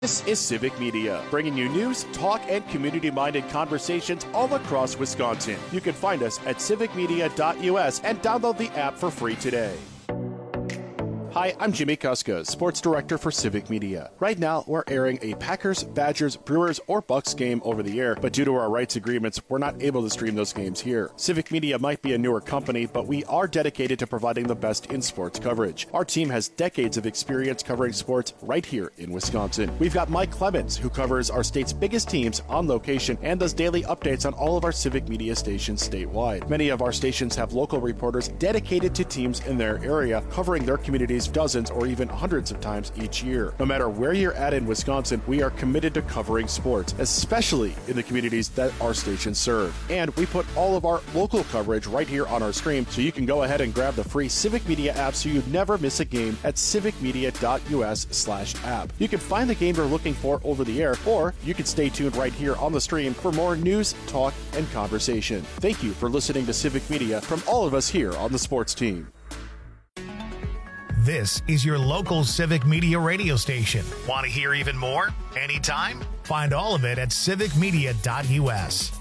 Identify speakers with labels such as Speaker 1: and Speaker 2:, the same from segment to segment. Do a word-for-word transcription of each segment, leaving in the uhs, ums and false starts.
Speaker 1: This is Civic Media, bringing you news, talk, and community-minded conversations all across Wisconsin. You can find us at civic media dot U S and download the app for free today. Hi, I'm Jimmy Kuska, Sports Director for Civic Media. Right now, we're airing a Packers, Badgers, Brewers, or Bucks game over the air, but due to our rights agreements, we're not able to stream those games here. Civic Media might be a newer company, but we are dedicated to providing the best in sports coverage. Our team has decades of experience covering sports right here in Wisconsin. We've got Mike Clemens, who covers our state's biggest teams on location and does daily updates on all of our Civic Media stations statewide. Many of our stations have local reporters dedicated to teams in their area, covering their communities dozens or even hundreds of times each year. No matter where you're at in Wisconsin, we are committed to covering sports, especially in the communities that our stations serve. And we put all of our local coverage right here on our stream, so you can go ahead and grab the free Civic Media app so you never miss a game at civic media dot U S slash app. You can find the game you're looking for over the air, or you can stay tuned right here on the stream for more news, talk, and conversation. Thank you for listening to Civic Media from all of us here on the sports team.
Speaker 2: This is your local Civic Media radio station. Want to hear even more? Anytime? Find all of it at civic media dot U S.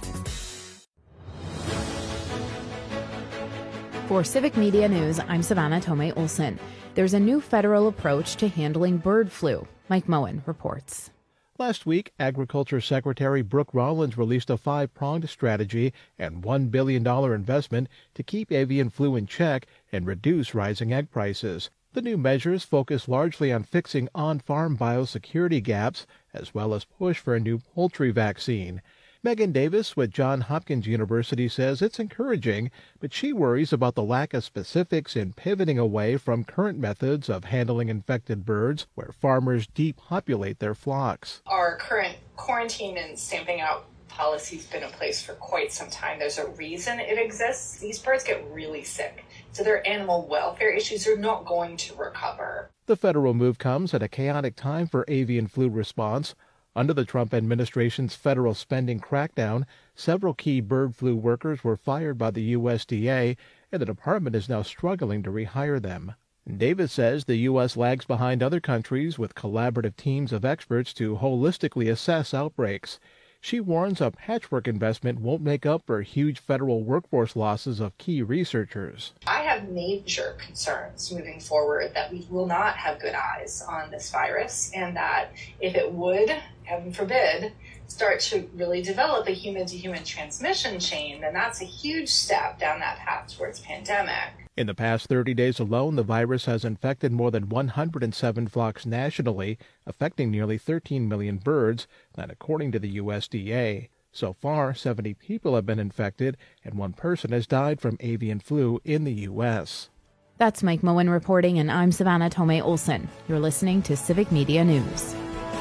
Speaker 3: For Civic Media News, I'm Savannah Tomei Olson. There's a new federal approach to handling bird flu. Mike Moen reports.
Speaker 4: Last week, Agriculture Secretary Brooke Rollins released a five-pronged strategy and one billion dollars investment to keep avian flu in check and reduce rising egg prices. The new measures focus largely on fixing on-farm biosecurity gaps, as well as push for a new poultry vaccine. Megan Davis with Johns Hopkins University says it's encouraging, but she worries about the lack of specifics in pivoting away from current methods of handling infected birds, where farmers depopulate their flocks.
Speaker 5: Our current quarantine and stamping out policy's been in place for quite some time. There's a reason it exists. These birds get really sick, so their animal welfare issues are not going to recover.
Speaker 4: The federal move comes at a chaotic time for avian flu response. Under the Trump administration's federal spending crackdown, several key bird flu workers were fired by the U S D A, and the department is now struggling to rehire them. Davis says the U S lags behind other countries with collaborative teams of experts to holistically assess outbreaks. She warns a patchwork investment won't make up for huge federal workforce losses of key researchers.
Speaker 5: I have major concerns moving forward that we will not have good eyes on this virus, and that if it would, heaven forbid, start to really develop a human-to-human transmission chain, then that's a huge step down that path towards pandemic.
Speaker 4: In the past thirty days alone, the virus has infected more than one hundred seven flocks nationally, affecting nearly thirteen million birds, that according to the U S D A. So far, seventy people have been infected, and one person has died from avian flu in the U S.
Speaker 3: That's Mike Moen reporting, and I'm Savannah Tomei Olson. You're listening to Civic Media News.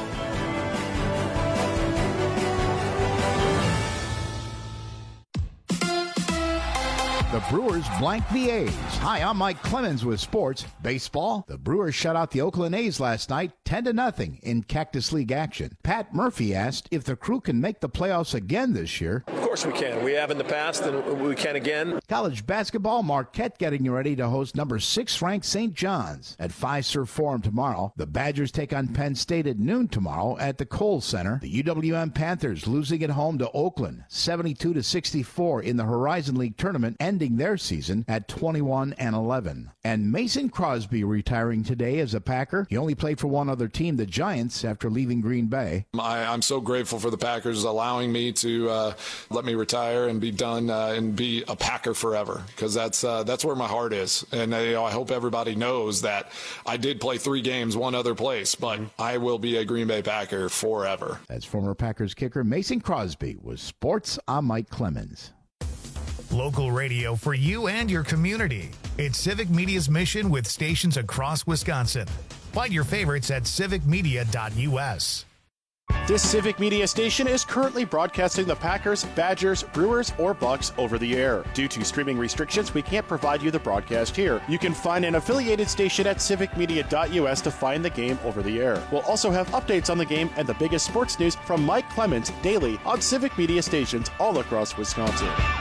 Speaker 6: The Brewers blank the A's. Hi, I'm Mike Clemens with sports. Baseball, the Brewers shut out the Oakland A's last night ten to nothing in Cactus League action. Pat Murphy asked if the Crew can make the playoffs again this year.
Speaker 7: Of course we can. We have in the past, and we can again.
Speaker 6: College basketball, Marquette getting ready to host number six ranked Saint John's at Fiserv Forum tomorrow. The Badgers take on Penn State at noon tomorrow at the Kohl Center. The U W M Panthers losing at home to Oakland, seventy-two to sixty-four in the Horizon League tournament, ending their season at twenty-one and eleven. And Mason Crosby retiring today as a Packer. He only played for one other team, the Giants, after leaving Green Bay.
Speaker 8: I, I'm so grateful for the Packers allowing me to uh, let me retire and be done uh, and be a Packer forever, because that's uh, that's where my heart is. And uh, you know, I hope everybody knows that I did play three games one other place, but I will be a Green Bay Packer forever.
Speaker 6: That's former Packers kicker Mason Crosby with Sports. I'm Mike Clemens.
Speaker 2: Local radio for you and your community. It's Civic Media's mission with stations across Wisconsin. Find your favorites at civic media dot U S.
Speaker 1: This Civic Media station is currently broadcasting the Packers, Badgers, Brewers, or Bucks over the air. Due to streaming restrictions, we can't provide you the broadcast here. You can find an affiliated station at civic media dot U S to find the game over the air. We'll also have updates on the game and the biggest sports news from Mike Clemens daily on Civic Media stations all across Wisconsin.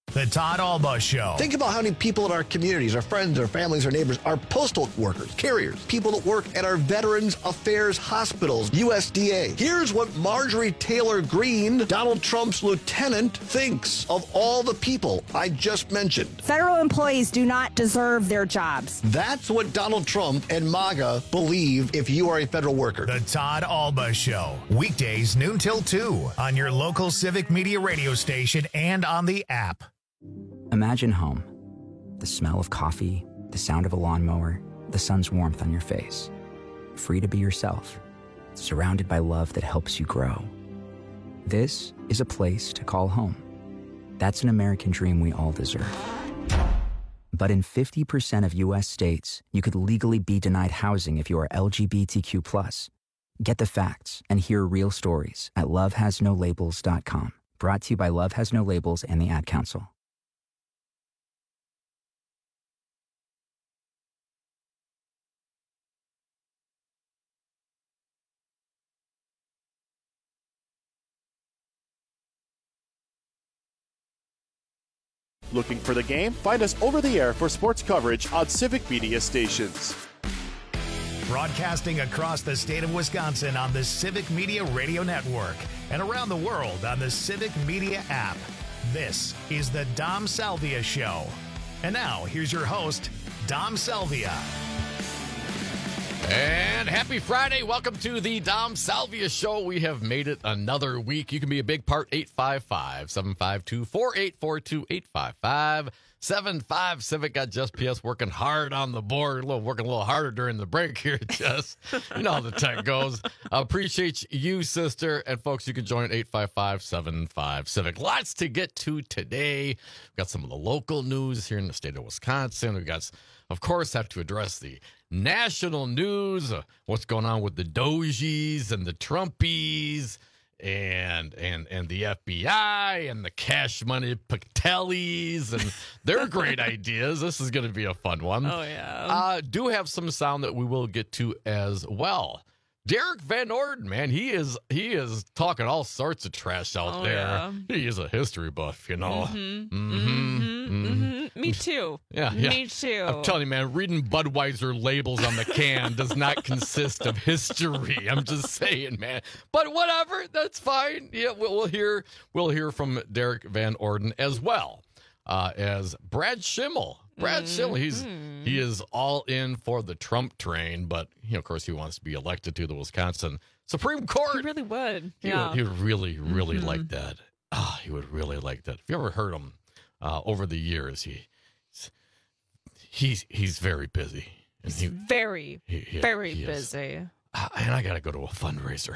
Speaker 2: The Todd Alba Show.
Speaker 9: Think about how many people in our communities, our friends, our families, our neighbors, our postal workers, carriers, people that work at our Veterans Affairs hospitals, U S D A. Here's what Marjorie Taylor Greene, Donald Trump's lieutenant, thinks of all the people I just mentioned.
Speaker 10: Federal employees do not deserve their jobs.
Speaker 9: That's what Donald Trump and MAGA believe if you are a federal worker.
Speaker 2: The Todd Alba Show. Weekdays noon till two on your local Civic Media radio station and on the app.
Speaker 11: Imagine home. The smell of coffee, the sound of a lawnmower, the sun's warmth on your face. Free to be yourself, surrounded by love that helps you grow. This is a place to call home. That's an American dream we all deserve. But in fifty percent of U S states, you could legally be denied housing if you are L G B T Q plus. Get the facts and hear real stories at love has no labels dot com. Brought to you by Love Has No Labels and the Ad Council.
Speaker 1: Looking for the game? Find us over the air for sports coverage on Civic Media stations.
Speaker 2: Broadcasting across the state of Wisconsin on the Civic Media Radio Network and around the world on the Civic Media app. This is the Dom Salvia Show. And now, here's your host, Dom Salvia.
Speaker 12: And happy Friday. Welcome to the Dom Salvia Show. We have made it another week. You can be a big part. eight five five, seven five two, four eight four two, eight five five, seven five. Civic got Just P S working hard on the board. A little, working a little harder during the break here, Jess. You know how the tech goes. Uh, appreciate you, sister. And folks, you can join eight five five, seven five, Civic. Lots to get to today. We've got some of the local news here in the state of Wisconsin. We've got, of course, have to address the national news, uh, what's going on with the Dojies and the Trumpies and and and the F B I and the cash money Patelis and their great ideas. This is going to be a fun one.
Speaker 13: Oh, yeah.
Speaker 12: Uh, do have some sound that we will get to as well. Derek Van Orden, man, he is he is talking all sorts of trash out
Speaker 13: oh,
Speaker 12: there.
Speaker 13: Yeah.
Speaker 12: He is a history buff, you know.
Speaker 13: Mm-hmm.
Speaker 12: Mm-hmm.
Speaker 13: Mm-hmm. Mm-hmm. Me too.
Speaker 12: Yeah, yeah.
Speaker 13: Me too.
Speaker 12: I'm telling you, man, reading Budweiser labels on the can does not consist of history. I'm just saying, man. But whatever, that's fine. Yeah, we'll, we'll hear we'll hear from Derek Van Orden as well uh, as Brad Schimmel. Brad mm-hmm. Schimmel, he's he is all in for the Trump train, but you know, of course, he wants to be elected to the Wisconsin Supreme Court.
Speaker 13: He really would.
Speaker 12: He
Speaker 13: yeah,
Speaker 12: would, he would really, really
Speaker 13: mm-hmm.
Speaker 12: like that. Ah, oh, he would really like that. If you ever heard him uh, over the years, he he's he's very busy.
Speaker 13: And he's he, very, he, he, very he busy.
Speaker 12: Uh, and I got to go to a fundraiser.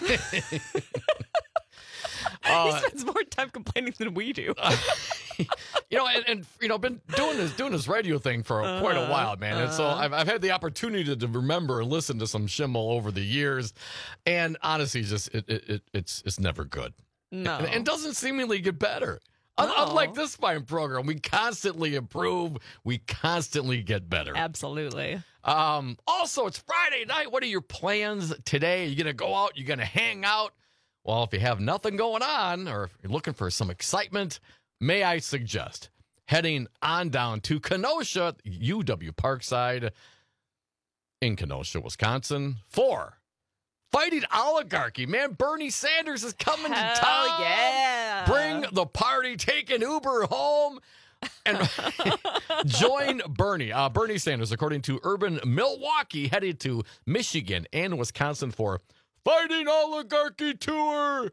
Speaker 13: Uh, he spends more time complaining than we do. uh,
Speaker 12: you know, and, and you know, been doing this doing this radio thing for uh, quite a while, man. Uh, and so I've I've had the opportunity to, to remember and listen to some Schimmel over the years, and honestly, just it, it, it it's it's never good.
Speaker 13: No,
Speaker 12: and, and doesn't seemingly get better. No. Unlike this fine program, we constantly improve. We constantly get better.
Speaker 13: Absolutely.
Speaker 12: Um. Also, it's Friday night. What are your plans today? Are you gonna go out? You gonna hang out? Well, if you have nothing going on or if you're looking for some excitement, may I suggest heading on down to Kenosha, U W Parkside in Kenosha, Wisconsin for Fighting Oligarchy. Man, Bernie Sanders is coming
Speaker 13: Hell
Speaker 12: to town.
Speaker 13: Yeah.
Speaker 12: Bring the party, take an Uber home, and join Bernie. Uh, Bernie Sanders, according to Urban Milwaukee, headed to Michigan and Wisconsin for Fighting Oligarchy Tour.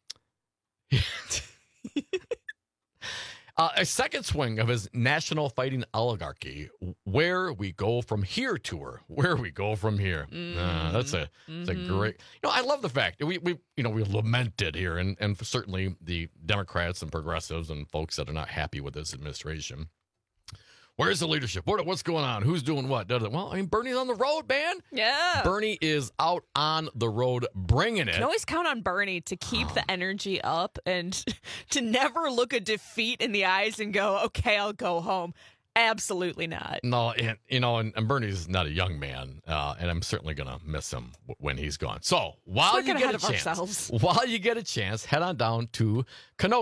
Speaker 12: uh, a second swing of his National Fighting Oligarchy, Where We Go From Here tour. Where we go from here. Mm-hmm. Uh, that's a that's mm-hmm. a great. You know, I love the fact that we we you know we lamented here, and and certainly the Democrats and progressives and folks that are not happy with this administration. Where's the leadership? What, what's going on? Who's doing what? Well, I mean, Bernie's on the road, man.
Speaker 13: Yeah.
Speaker 12: Bernie is out on the road bringing it. You
Speaker 13: can always count on Bernie to keep the energy up and to never look a defeat in the eyes and go, okay, I'll go home. Absolutely not.
Speaker 12: No, and, you know, and, and Bernie's not a young man, uh, and I'm certainly going to miss him w- when he's gone. So while you get a chance, while you get a chance, head on down to Kenosha.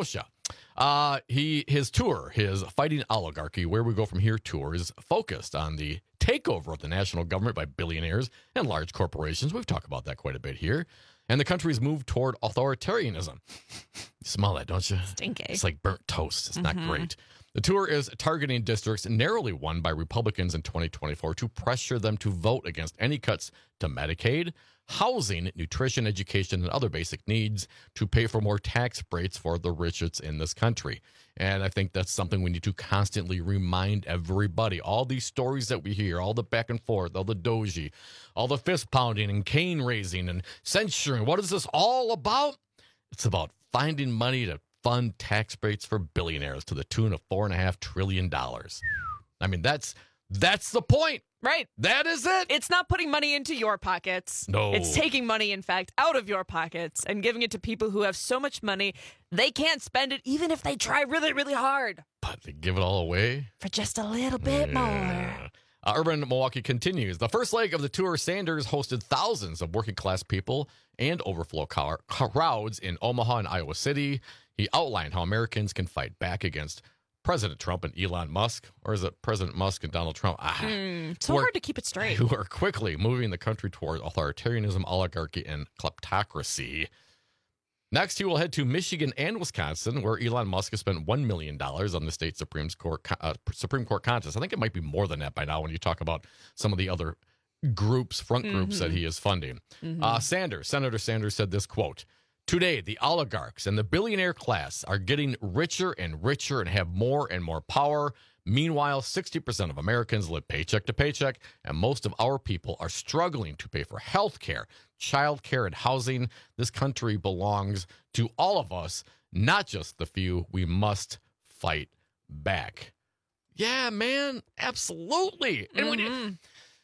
Speaker 12: Uh, he his tour, his Fighting Oligarchy, Where We Go From Here tour, is focused on the takeover of the national government by billionaires and large corporations. We've talked about that quite a bit here. And the country's move toward authoritarianism. You smell that, don't you?
Speaker 13: Stinky.
Speaker 12: It's like burnt toast. It's
Speaker 13: Mm-hmm.
Speaker 12: not great. The tour is targeting districts narrowly won by Republicans in twenty twenty-four to pressure them to vote against any cuts to Medicaid, housing, nutrition, education, and other basic needs to pay for more tax breaks for the richest in this country. And I think that's something we need to constantly remind everybody. All these stories that we hear, all the back and forth, all the doji, all the fist pounding and cane raising and censuring. What is this all about? It's about finding money to fund tax breaks for billionaires to the tune of four and a half trillion dollars. I mean, that's that's the point.
Speaker 13: Right.
Speaker 12: That is it.
Speaker 13: It's not putting money into your pockets.
Speaker 12: No.
Speaker 13: It's taking money, in fact, out of your pockets and giving it to people who have so much money they can't spend it even if they try really, really hard.
Speaker 12: But they give it all away
Speaker 13: For just a little bit more.
Speaker 12: Yeah. Uh, Urban Milwaukee continues. The first leg of the tour, Sanders hosted thousands of working class people and overflow car- crowds in Omaha and Iowa City. He outlined how Americans can fight back against President Trump and Elon Musk, or is it President Musk and Donald Trump? Ah,
Speaker 13: Mm, so
Speaker 12: who are-
Speaker 13: hard to keep it straight.
Speaker 12: Who are quickly moving the country toward authoritarianism, oligarchy, and kleptocracy. Next, he will head to Michigan and Wisconsin, where Elon Musk has spent one million dollars on the state Supreme Court, uh, Supreme Court contest. I think it might be more than that by now when you talk about some of the other groups, front groups
Speaker 13: Mhm.
Speaker 12: that he is funding.
Speaker 13: Mhm.
Speaker 12: Uh, Sanders, Senator Sanders said this, quote, "Today, the oligarchs and the billionaire class are getting richer and richer and have more and more power. Meanwhile, sixty percent of Americans live paycheck to paycheck, and most of our people are struggling to pay for health care, child care, and housing. This country belongs to all of us, not just the few. We must fight back." Yeah, man, absolutely. And when you,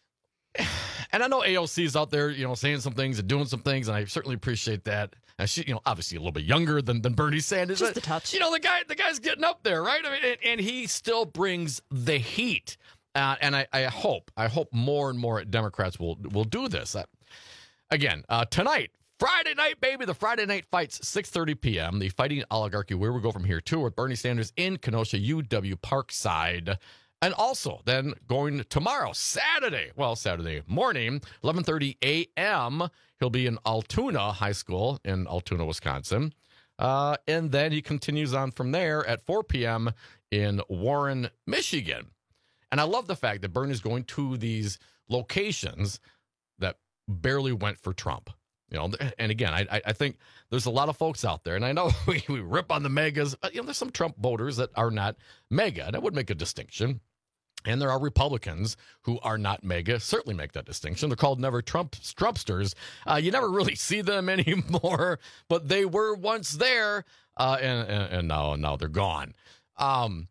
Speaker 12: and I know A O C is out there, you know, saying some things and doing some things, and I certainly appreciate that. And she, you know, obviously a little bit younger than, than Bernie Sanders.
Speaker 13: Just
Speaker 12: but,
Speaker 13: a touch.
Speaker 12: You know, the guy, the guy's getting up there, right? I mean, and, and he still brings the heat. Uh, and I, I hope, I hope more and more Democrats will will do this. Uh, again, uh, tonight, Friday night, baby, the Friday night fights, six thirty p.m. The Fighting Oligarchy, Where We Go From Here, tour with Bernie Sanders in Kenosha, U W Parkside. And also, then going tomorrow, Saturday, well, Saturday morning, eleven thirty a.m., he'll be in Altoona High School in Altoona, Wisconsin. Uh, and then he continues on from there at four p.m. in Warren, Michigan. And I love the fact that Bernie's going to these locations that barely went for Trump. You know, and again, I I think there's a lot of folks out there, and I know we, we rip on the megas, but, you know, there's some Trump voters that are not mega, and I would make a distinction. And there are Republicans who are not mega, certainly make that distinction. They're called never Trump Trumpsters. Uh, you never really see them anymore, but they were once there, uh, and, and, and now now they're gone. Um,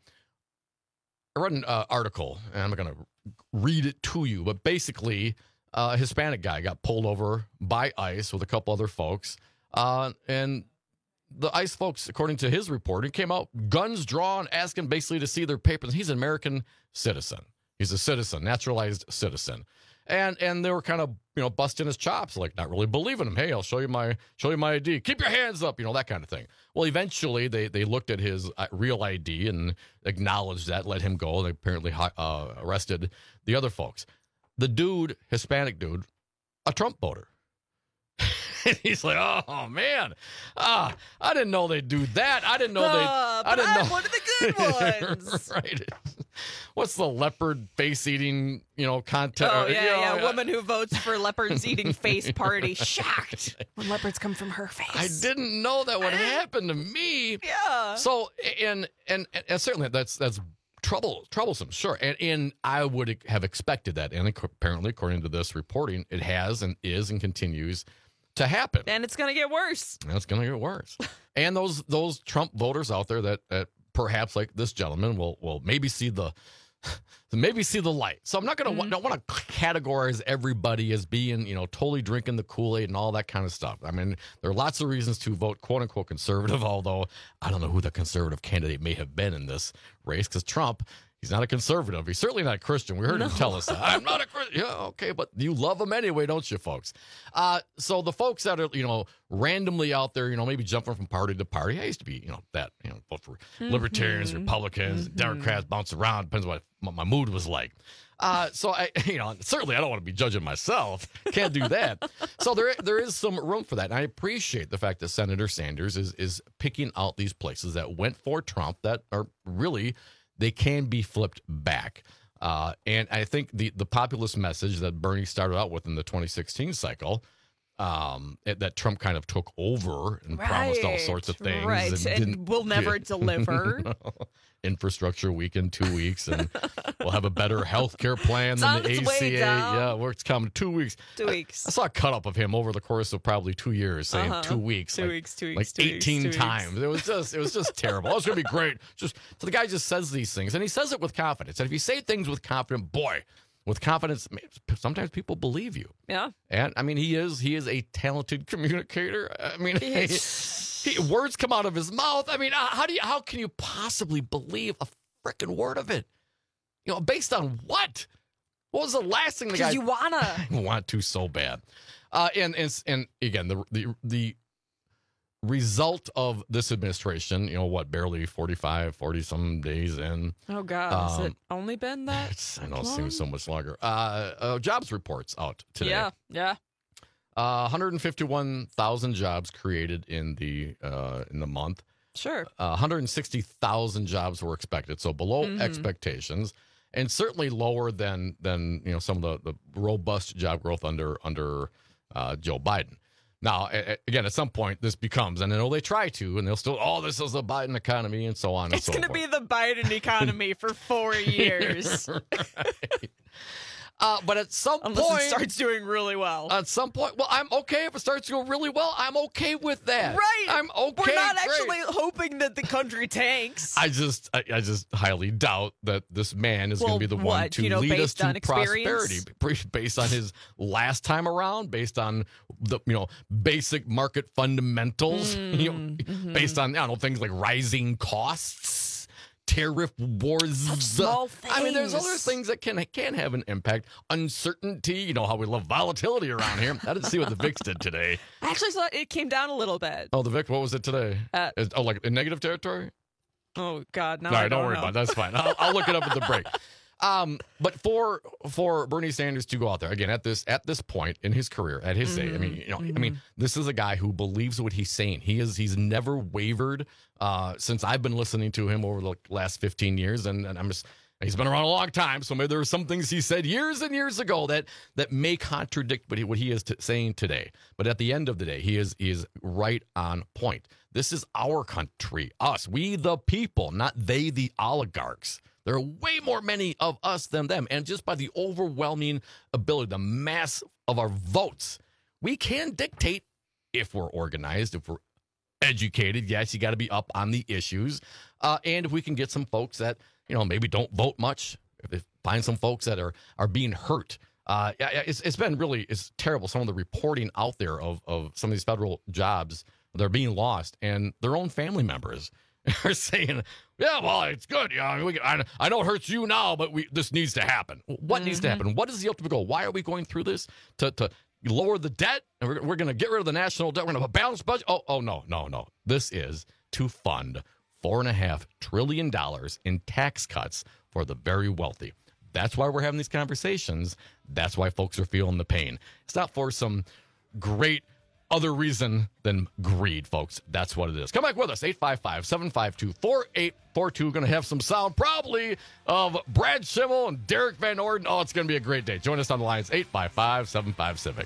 Speaker 12: I read an uh, article, and I'm not going to read it to you, but basically, uh, a Hispanic guy got pulled over by ICE with a couple other folks, uh, and the ICE folks, according to his reporting, came out guns drawn, asking basically to see their papers. He's an American citizen. He's a citizen, naturalized citizen. And and they were kind of, you know, busting his chops, like not really believing him. Hey, I'll show you my show you my I D. Keep your hands up, you know, that kind of thing. Well, eventually they they looked at his real I D and acknowledged that, let him go. They apparently uh, arrested the other folks. The dude, Hispanic dude, a Trump voter. And he's like, oh man, ah, I didn't know they'd do that. I didn't know they.
Speaker 13: Uh,
Speaker 12: I didn't
Speaker 13: I'm
Speaker 12: know.
Speaker 13: one of the good ones.
Speaker 12: Right. What's the leopard face eating, you know, contest?
Speaker 13: Oh, yeah,
Speaker 12: you know,
Speaker 13: yeah. Woman who votes for leopards eating face party. Shocked when leopards come from her face.
Speaker 12: I didn't know that would happen to me.
Speaker 13: Yeah.
Speaker 12: So, and and, and certainly that's that's trouble troublesome, sure. And, and I would have expected that. And apparently, according to this reporting, it has and is and continues to happen.
Speaker 13: And it's going to get worse.
Speaker 12: And it's going to get worse. And those those Trump voters out there that, that perhaps like this gentleman will will maybe see the maybe see the light. So I'm not going to mm-hmm. don't want to categorize everybody as being, you know, totally drinking the Kool-Aid and all that kind of stuff. I mean, there are lots of reasons to vote quote unquote conservative, although I don't know who the conservative candidate may have been in this race, because Trump, He's not a conservative. He's certainly not a Christian. We heard
Speaker 13: No.
Speaker 12: him tell us that. I'm not a Christian. Yeah, okay, but you love him anyway, don't you, folks? Uh, so the folks that are, you know, randomly out there, you know, maybe jumping from party to party. I used to be, you know, that, you know, vote for
Speaker 13: Mm-hmm.
Speaker 12: libertarians, Republicans,
Speaker 13: Mhm.
Speaker 12: Democrats, bounce around. Depends what, what my mood was like. Uh, so I, you know, certainly I don't want to be judging myself. Can't do that. So there, there is some room for that. And I appreciate the fact that Senator Sanders is is picking out these places that went for Trump that are really, they can be flipped back. Uh, and I think the the populist message that Bernie started out with in the twenty sixteen cycle, um, it, that Trump kind of took over and promised all sorts of things,
Speaker 13: Right,
Speaker 12: and,
Speaker 13: and
Speaker 12: didn't-
Speaker 13: will never
Speaker 12: yeah.
Speaker 13: deliver.
Speaker 12: Infrastructure week in two weeks, and we'll have a better health care plan
Speaker 13: It's
Speaker 12: than
Speaker 13: on
Speaker 12: the
Speaker 13: its
Speaker 12: A
Speaker 13: way
Speaker 12: C A.
Speaker 13: down.
Speaker 12: Yeah, where it's coming two weeks.
Speaker 13: Two
Speaker 12: I-
Speaker 13: weeks.
Speaker 12: I, saw a cut up of him over the course of probably two years, saying
Speaker 13: Uh-huh.
Speaker 12: two weeks,
Speaker 13: Two
Speaker 12: like,
Speaker 13: weeks, two
Speaker 12: like
Speaker 13: weeks, two weeks,
Speaker 12: eighteen
Speaker 13: two weeks.
Speaker 12: times. It was just, it was just terrible. Oh, it's gonna be great. Just so the guy just says these things, and he says it with confidence. And if you say things with confidence, boy, with confidence, sometimes people believe you.
Speaker 13: Yeah.
Speaker 12: And I mean, he is he is a talented communicator. I mean,
Speaker 13: He
Speaker 12: he, words come out of his mouth. I mean, how do you how can you possibly believe a freaking word of it? You know, based on what? What was the last thing the guy?
Speaker 13: Because you wanna.
Speaker 12: I want to so bad. Uh, and and and again, the the the result of this administration, you know, what, barely forty-five, forty some days in.
Speaker 13: Oh, God. Has
Speaker 12: Um,
Speaker 13: it only been that?
Speaker 12: It's, I know it
Speaker 13: long?
Speaker 12: seems so much longer. Uh, uh, jobs reports out today.
Speaker 13: Yeah, yeah.
Speaker 12: Uh, one hundred fifty-one thousand jobs created in the uh, in the month.
Speaker 13: Sure.
Speaker 12: Uh, one hundred sixty thousand jobs were expected, so below
Speaker 13: Mhm.
Speaker 12: expectations, and certainly lower than than you know some of the, the robust job growth under under uh, Joe Biden. Now, a- a- again, at some point, this becomes, and I know they try to, and they'll still, oh, this is the Biden economy, and so on and
Speaker 13: It's
Speaker 12: so
Speaker 13: going to
Speaker 12: forth.
Speaker 13: be the Biden economy for four years.
Speaker 12: Right. Uh, but at some
Speaker 13: Unless
Speaker 12: point,
Speaker 13: it starts doing really well.
Speaker 12: At some point, well, I'm okay if it starts to go really well. I'm okay with that.
Speaker 13: Right.
Speaker 12: I'm okay.
Speaker 13: We're not
Speaker 12: great.
Speaker 13: actually hoping that the country tanks.
Speaker 12: I just, I, I just highly doubt that this man is
Speaker 13: Well,
Speaker 12: going to be the one
Speaker 13: what,
Speaker 12: to
Speaker 13: you know,
Speaker 12: lead us
Speaker 13: based
Speaker 12: to
Speaker 13: on
Speaker 12: prosperity,
Speaker 13: experience?
Speaker 12: pre- based on his last time around, based on the you know basic market fundamentals, you know,
Speaker 13: Mm-hmm.
Speaker 12: based on I don't know things like rising costs. Tariff wars.
Speaker 13: small
Speaker 12: I mean, there's
Speaker 13: things.
Speaker 12: other things that can can have an impact. Uncertainty. You know how we love volatility around here. I didn't see what the V I X did today.
Speaker 13: I actually saw it came down a little bit.
Speaker 12: Oh, the V I X. What was it today?
Speaker 13: Uh,
Speaker 12: Is- oh, like in negative territory.
Speaker 13: Oh, God. No,
Speaker 12: All right,
Speaker 13: I
Speaker 12: don't,
Speaker 13: don't
Speaker 12: worry
Speaker 13: know.
Speaker 12: about it. That's fine. I'll, I'll look it up at the break. Um, but for for Bernie Sanders to go out there again at this at this point in his career, at his age, I mean, you know, I mean, this is a guy who believes what he's saying. He is he's never wavered uh, since I've been listening to him over the last fifteen years, and, and I'm just. He's been around a long time, so maybe there are some things he said years and years ago that that may contradict what he, what he is t- saying today. But at the end of the day, he is he is right on point. This is our country, us, we the people, not they the oligarchs. There are way more many of us than them, and just by the overwhelming ability, the mass of our votes, we can dictate if we're organized, if we're educated. Yes, you got to be up on the issues, uh, and if we can get some folks that you know maybe don't vote much, if find some folks that are are being hurt. Uh, yeah, yeah, it's it's been really it's terrible. Some of the reporting out there of of some of these federal jobs that are being lost, and their own family members are saying, "Yeah, well, it's good. Yeah, I, mean, we, I, I know it hurts you now, but we this needs to happen. What mm-hmm. needs to happen? What is the ultimate goal? Why are we going through this to to lower the debt? And we're, we're going to get rid of the national debt. We're going to have a balanced budget. Oh, oh no, no, no. This is to fund four and a half trillion dollars in tax cuts for the very wealthy. That's why we're having these conversations. That's why folks are feeling the pain. It's not for some great other reason than greed, folks. That's what it is. Come back with us, eight five five, seven five two, four eight four two. Going to have some sound probably of Brad Schimmel and Derek Van Orden. Oh, it's going to be a great day. Join us on the lines, eight five five, seven five, Civic.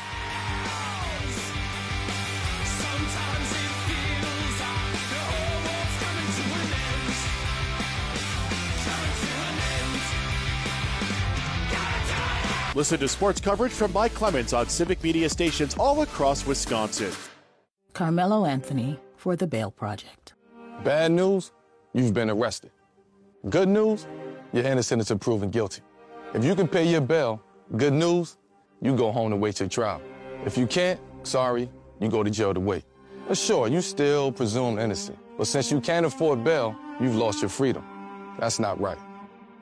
Speaker 1: Listen to sports coverage from Mike Clemens on Civic Media stations all across Wisconsin.
Speaker 14: Carmelo Anthony for the Bail Project.
Speaker 15: Bad news, you've been arrested. Good news, you're innocent until proven guilty. If you can pay your bail, good news, you go home to wait your trial. If you can't, sorry, you go to jail to wait. But sure, you still presumed innocent. But since you can't afford bail, you've lost your freedom. That's not right.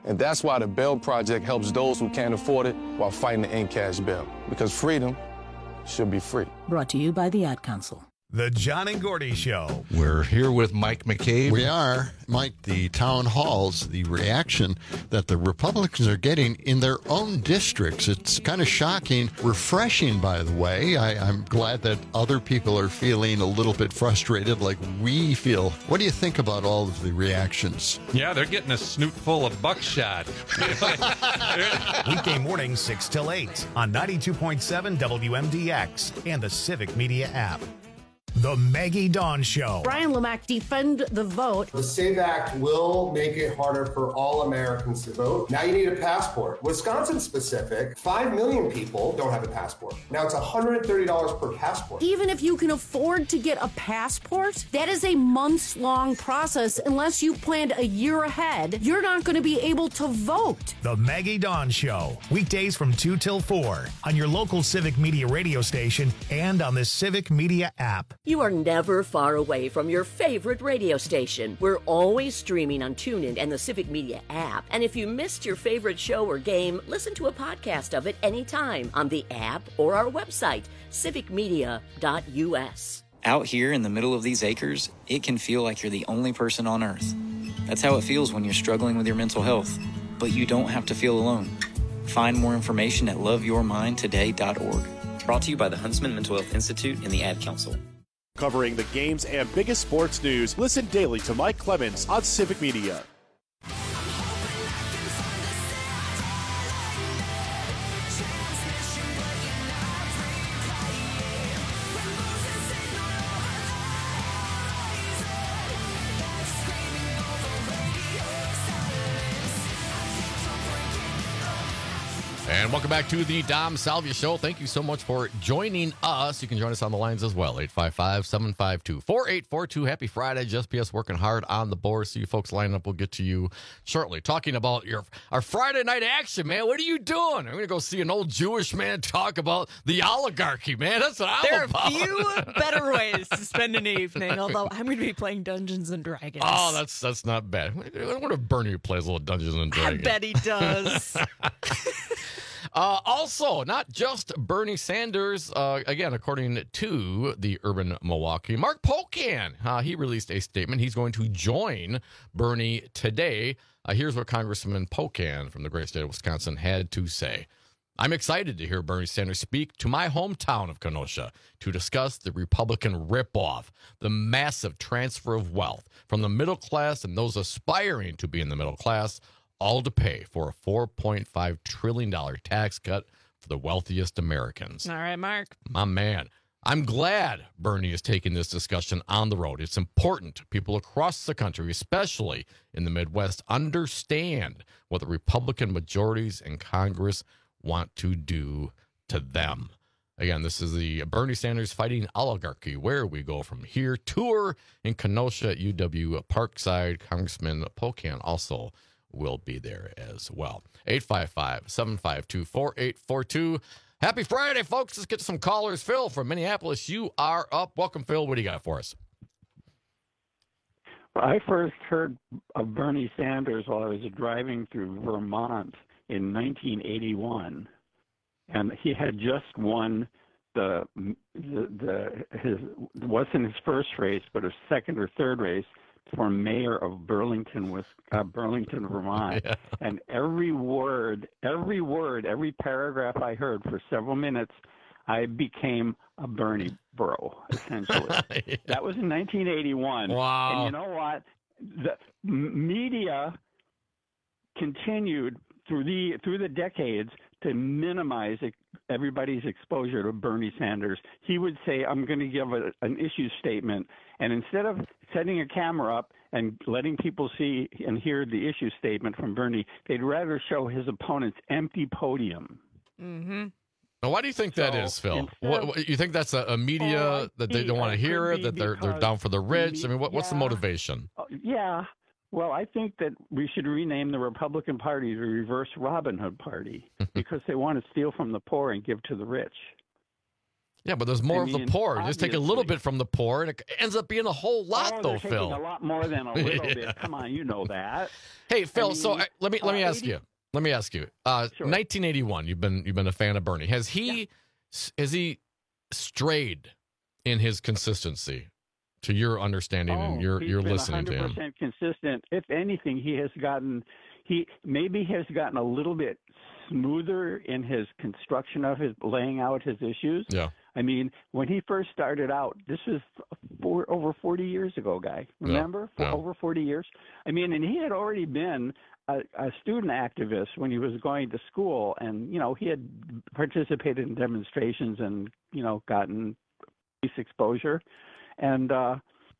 Speaker 15: And that's why the Bail Project helps those who can't afford it while fighting to end cash bail. Because freedom should be free.
Speaker 14: Brought to you by the Ad Council.
Speaker 2: The John and Gordy Show.
Speaker 16: We're here with Mike McCabe. We are. Mike, the town halls, the reaction that the Republicans are getting in their own districts. It's kind of shocking, refreshing, by the way. I, I'm glad that other people are feeling a little bit frustrated like we feel. What do you think about all of the reactions?
Speaker 17: Yeah, they're getting a snoot full of buckshot.
Speaker 2: Weekday mornings, six till eight on ninety-two point seven W M D X and the Civic Media app. The Maggie Dawn Show.
Speaker 18: Brian Lamack, defend the vote.
Speaker 19: The SAVE Act will make it harder for all Americans to vote. Now you need a passport. Wisconsin specific, five million people don't have a passport. Now it's one hundred thirty dollars per passport.
Speaker 18: Even if you can afford to get a passport, that is a months-long process. Unless you planned a year ahead, you're not going to be able to vote.
Speaker 2: The Maggie Dawn Show. Weekdays from two till four on your local Civic Media radio station and on the Civic Media app.
Speaker 20: You are never far away from your favorite radio station. We're always streaming on TuneIn and the Civic Media app. And if you missed your favorite show or game, listen to a podcast of it anytime on the app or our website, civic media dot u s.
Speaker 21: Out here in the middle of these acres, it can feel like you're the only person on Earth. That's how it feels when you're struggling with your mental health. But you don't have to feel alone. Find more information at love your mind today dot org. Brought to you by the Huntsman Mental Health Institute and the Ad Council.
Speaker 1: Covering the games and biggest sports news, listen daily to Mike Clemens on Civic Media.
Speaker 12: And welcome back to the Dom Salvia Show. Thank you so much for joining us. You can join us on the lines as well, eight five five, seven five two, four eight four two. Happy Friday. Just P S working hard on the board. See you folks line up. We'll get to you shortly. Talking about your our Friday night action, man. What are you doing? I'm going to go see an old Jewish man talk about the oligarchy, man. That's what I'm
Speaker 13: there
Speaker 12: about.
Speaker 13: There are few better ways to spend an evening, although I'm going to be playing Dungeons and Dragons.
Speaker 12: Oh, that's that's not bad. I wonder if Bernie plays a little Dungeons and Dragons.
Speaker 13: I bet he does.
Speaker 12: Uh, also, not just Bernie Sanders, uh, again, according to the Urban Milwaukee, Mark Pocan, uh, he released a statement. He's going to join Bernie today. Uh, here's what Congressman Pocan from the great state of Wisconsin had to say. I'm excited to hear Bernie Sanders speak to my hometown of Kenosha to discuss the Republican ripoff, the massive transfer of wealth from the middle class and those aspiring to be in the middle class, all to pay for a four point five trillion dollars tax cut for the wealthiest Americans.
Speaker 13: All right, Mark.
Speaker 12: My man. I'm glad Bernie is taking this discussion on the road. It's important people across the country, especially in the Midwest, understand what the Republican majorities in Congress want to do to them. Again, this is the Bernie Sanders Fighting Oligarchy, where we go from here. Tour in Kenosha at U W Parkside. Congressman Pocan also will be there as well. eight five five, seven five two, four eight four two. Happy Friday, folks. Let's get to some callers. Phil from Minneapolis, you are up. Welcome, Phil. What do you got for us?
Speaker 22: I first heard of Bernie Sanders while I was driving through Vermont in nineteen eighty-one, and he had just won the the, the his it wasn't his first race, but his second or third race for mayor of Burlington, with uh, Burlington, Vermont. Yeah. And every word, every word, every paragraph I heard for several minutes, I became a Bernie bro, essentially. Yeah. That was in nineteen eighty-one.
Speaker 12: Wow.
Speaker 22: And you know what? The media continued through the through the decades to minimize everybody's exposure to Bernie Sanders. He would say, I'm going to give a, an issue statement. And instead of setting a camera up and letting people see and hear the issue statement from Bernie, they'd rather show his opponent's empty podium.
Speaker 13: Mm-hmm.
Speaker 12: Now, why do you think that
Speaker 22: So,
Speaker 12: is, Phil?
Speaker 22: instead
Speaker 12: What,
Speaker 22: of-
Speaker 12: what- you think that's a, a media
Speaker 22: Oh, I
Speaker 12: that they
Speaker 22: see.
Speaker 12: don't want
Speaker 22: It
Speaker 12: to hear
Speaker 22: could
Speaker 12: it,
Speaker 22: be
Speaker 12: that they're they're
Speaker 22: because
Speaker 12: down for the rich? I mean, what, what's the
Speaker 22: yeah.
Speaker 12: motivation?
Speaker 22: Uh, yeah. Well, I think that we should rename the Republican Party the Reverse Robin Hood Party because they want to steal from the poor and give to the rich.
Speaker 12: Yeah, but there's more
Speaker 22: I
Speaker 12: of
Speaker 22: mean,
Speaker 12: the poor. You just take a little
Speaker 22: obviously.
Speaker 12: bit from the poor, and it ends up being a whole lot,
Speaker 22: oh,
Speaker 12: though,
Speaker 22: they're
Speaker 12: Phil.
Speaker 22: taking a lot more than a little
Speaker 12: Yeah.
Speaker 22: bit. Come on, you know that.
Speaker 12: Hey, Phil.
Speaker 22: I mean,
Speaker 12: so uh, let me let me
Speaker 22: uh,
Speaker 12: ask
Speaker 22: eighty
Speaker 12: you. Let me ask you. Uh,
Speaker 22: Sure.
Speaker 12: nineteen eighty-one. You've been you've been a fan of Bernie. Has he has he strayed in his consistency, to your understanding
Speaker 22: Oh,
Speaker 12: and your
Speaker 22: he's
Speaker 12: your
Speaker 22: been
Speaker 12: listening to
Speaker 22: one hundred
Speaker 12: him?
Speaker 22: percent consistent. If anything, he has gotten he maybe has gotten a little bit smoother in his construction of his laying out his issues.
Speaker 12: Yeah.
Speaker 22: I mean, when he first started out, this was four, over forty years ago, guy. Remember? For
Speaker 12: yeah.
Speaker 22: over forty years. I mean, and he had already been a, a student activist when he was going to school, and you know, he had participated in demonstrations and you know, gotten police exposure, and uh,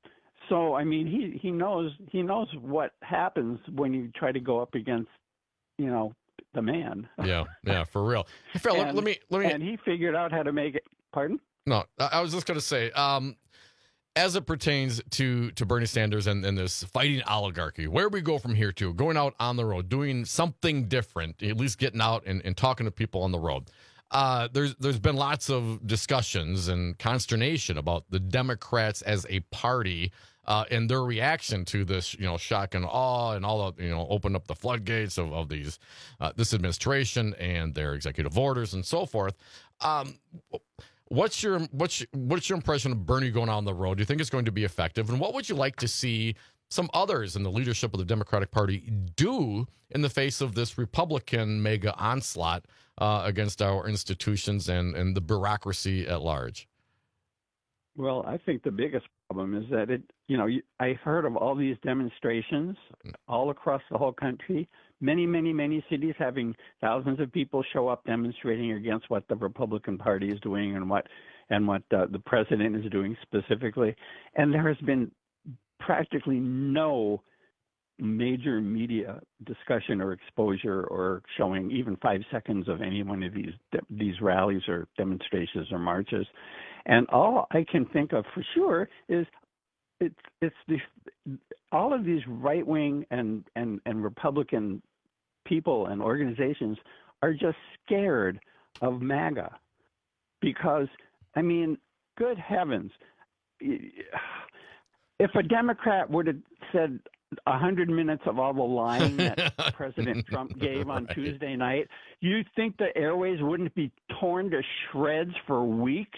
Speaker 22: so I mean, he he knows he knows what happens when you try to go up against, you know, the man.
Speaker 12: Yeah, yeah, for real. Hey, Phil, let,
Speaker 22: And-
Speaker 12: let me let me.
Speaker 22: And he figured out how to make it. Pardon?
Speaker 12: No, I I was just going to say, um, as it pertains to to Bernie Sanders and, and this fighting oligarchy, where we go from here to going out on the road, doing something different, at least getting out and, and talking to people on the road. Uh, there's there's been lots of discussions and consternation about the Democrats as a party uh, and their reaction to this, you know, shock and awe and all the, you know, open up the floodgates of, of these uh, this administration and their executive orders and so forth. Um, What's your what's your, what's your impression of Bernie going on the road? Do you think it's going to be effective? And what would you like to see some others in the leadership of the Democratic Party do in the face of this Republican mega onslaught uh, against our institutions and, and the bureaucracy at large?
Speaker 22: Well, I think the biggest problem is that it, you know, you- I heard of all these demonstrations all across the whole country, many, many, many cities having thousands of people show up demonstrating against what the Republican Party is doing and what and what uh, the president is doing specifically. And there has been practically no major media discussion or exposure or showing even five seconds of any one of these these rallies or demonstrations or marches. And all I can think of for sure is it's it's the all of these right wing and, and, and Republican people and organizations are just scared of MAGA because, I mean, good heavens, if a Democrat would have said a hundred minutes of all the lying that President Trump gave on
Speaker 12: Right.
Speaker 22: Tuesday night, you think the airways wouldn't be torn to shreds for weeks?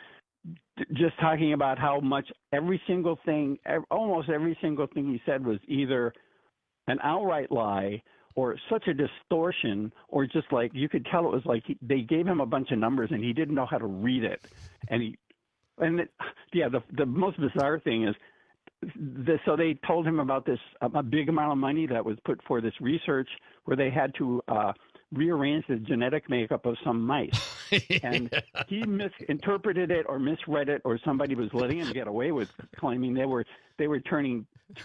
Speaker 22: Just talking about how much every single thing, ev- almost every single thing he said was either an outright lie or such a distortion, or just like you could tell it was like he, they gave him a bunch of numbers and he didn't know how to read it. And he, and it, yeah, the the most bizarre thing is, the, so they told him about this a big amount of money that was put for this research where they had to uh, rearrange the genetic makeup of some mice. And he misinterpreted it or misread it, or somebody was letting him get away with claiming they were they were turning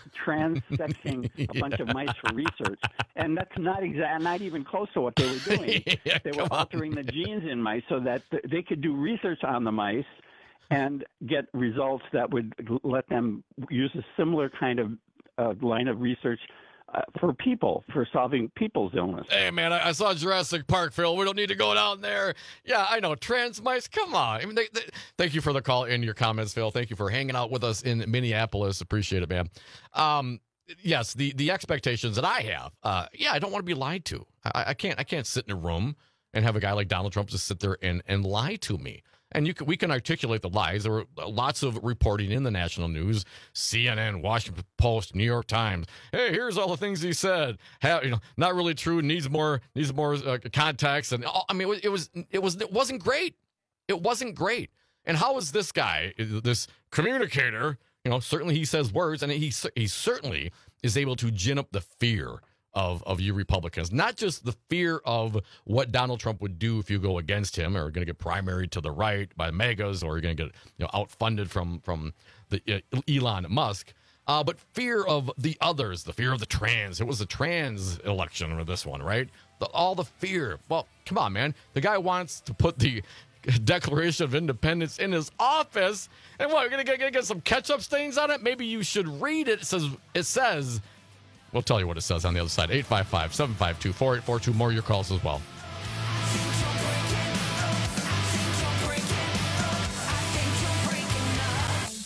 Speaker 22: transexing a bunch of mice for research, and that's not exact, not even close to what they were doing.
Speaker 12: Yeah,
Speaker 22: they were
Speaker 12: come on.
Speaker 22: altering the genes in mice so that th- they could do research on the mice and get results that would let them use a similar kind of uh, line of research uh, for people, for solving people's illness.
Speaker 12: Hey, man, I, I saw Jurassic Park, Phil. We don't need to go down there. Yeah, I know. Trans mice, come on. I mean, they, they, thank you for the call and your comments, Phil. Thank you for hanging out with us in Minneapolis. Appreciate it, man. Um, yes, the the expectations that I have, uh, yeah, I don't want to be lied to. I, I can't I can't sit in a room and have a guy like Donald Trump just sit there and, and lie to me. And you can, we can articulate the lies. There were lots of reporting in the national news, C N N, Washington Post, New York Times. Hey, here's all the things he said. Have, you know, not really true. Needs more. Needs more uh, context. And all, I mean, it was it was it wasn't great. It wasn't great. And how is this guy, this communicator? You know, certainly he says words, and he he certainly is able to gin up the fear of of you Republicans, not just the fear of what Donald Trump would do if you go against him, or going to get primaried to the right by megas, or you're going to get, you know, outfunded from from the uh, Elon Musk, uh, but fear of the others, the fear of the trans. It was a trans election with this one, right? The, all the fear. Well, come on, man. The guy wants to put the Declaration of Independence in his office, and what? You're going to get some ketchup stains on it? Maybe you should read it. It says it says. We'll tell you what it says on the other side. eight five five, seven five two, four eight four two. More of your calls as well.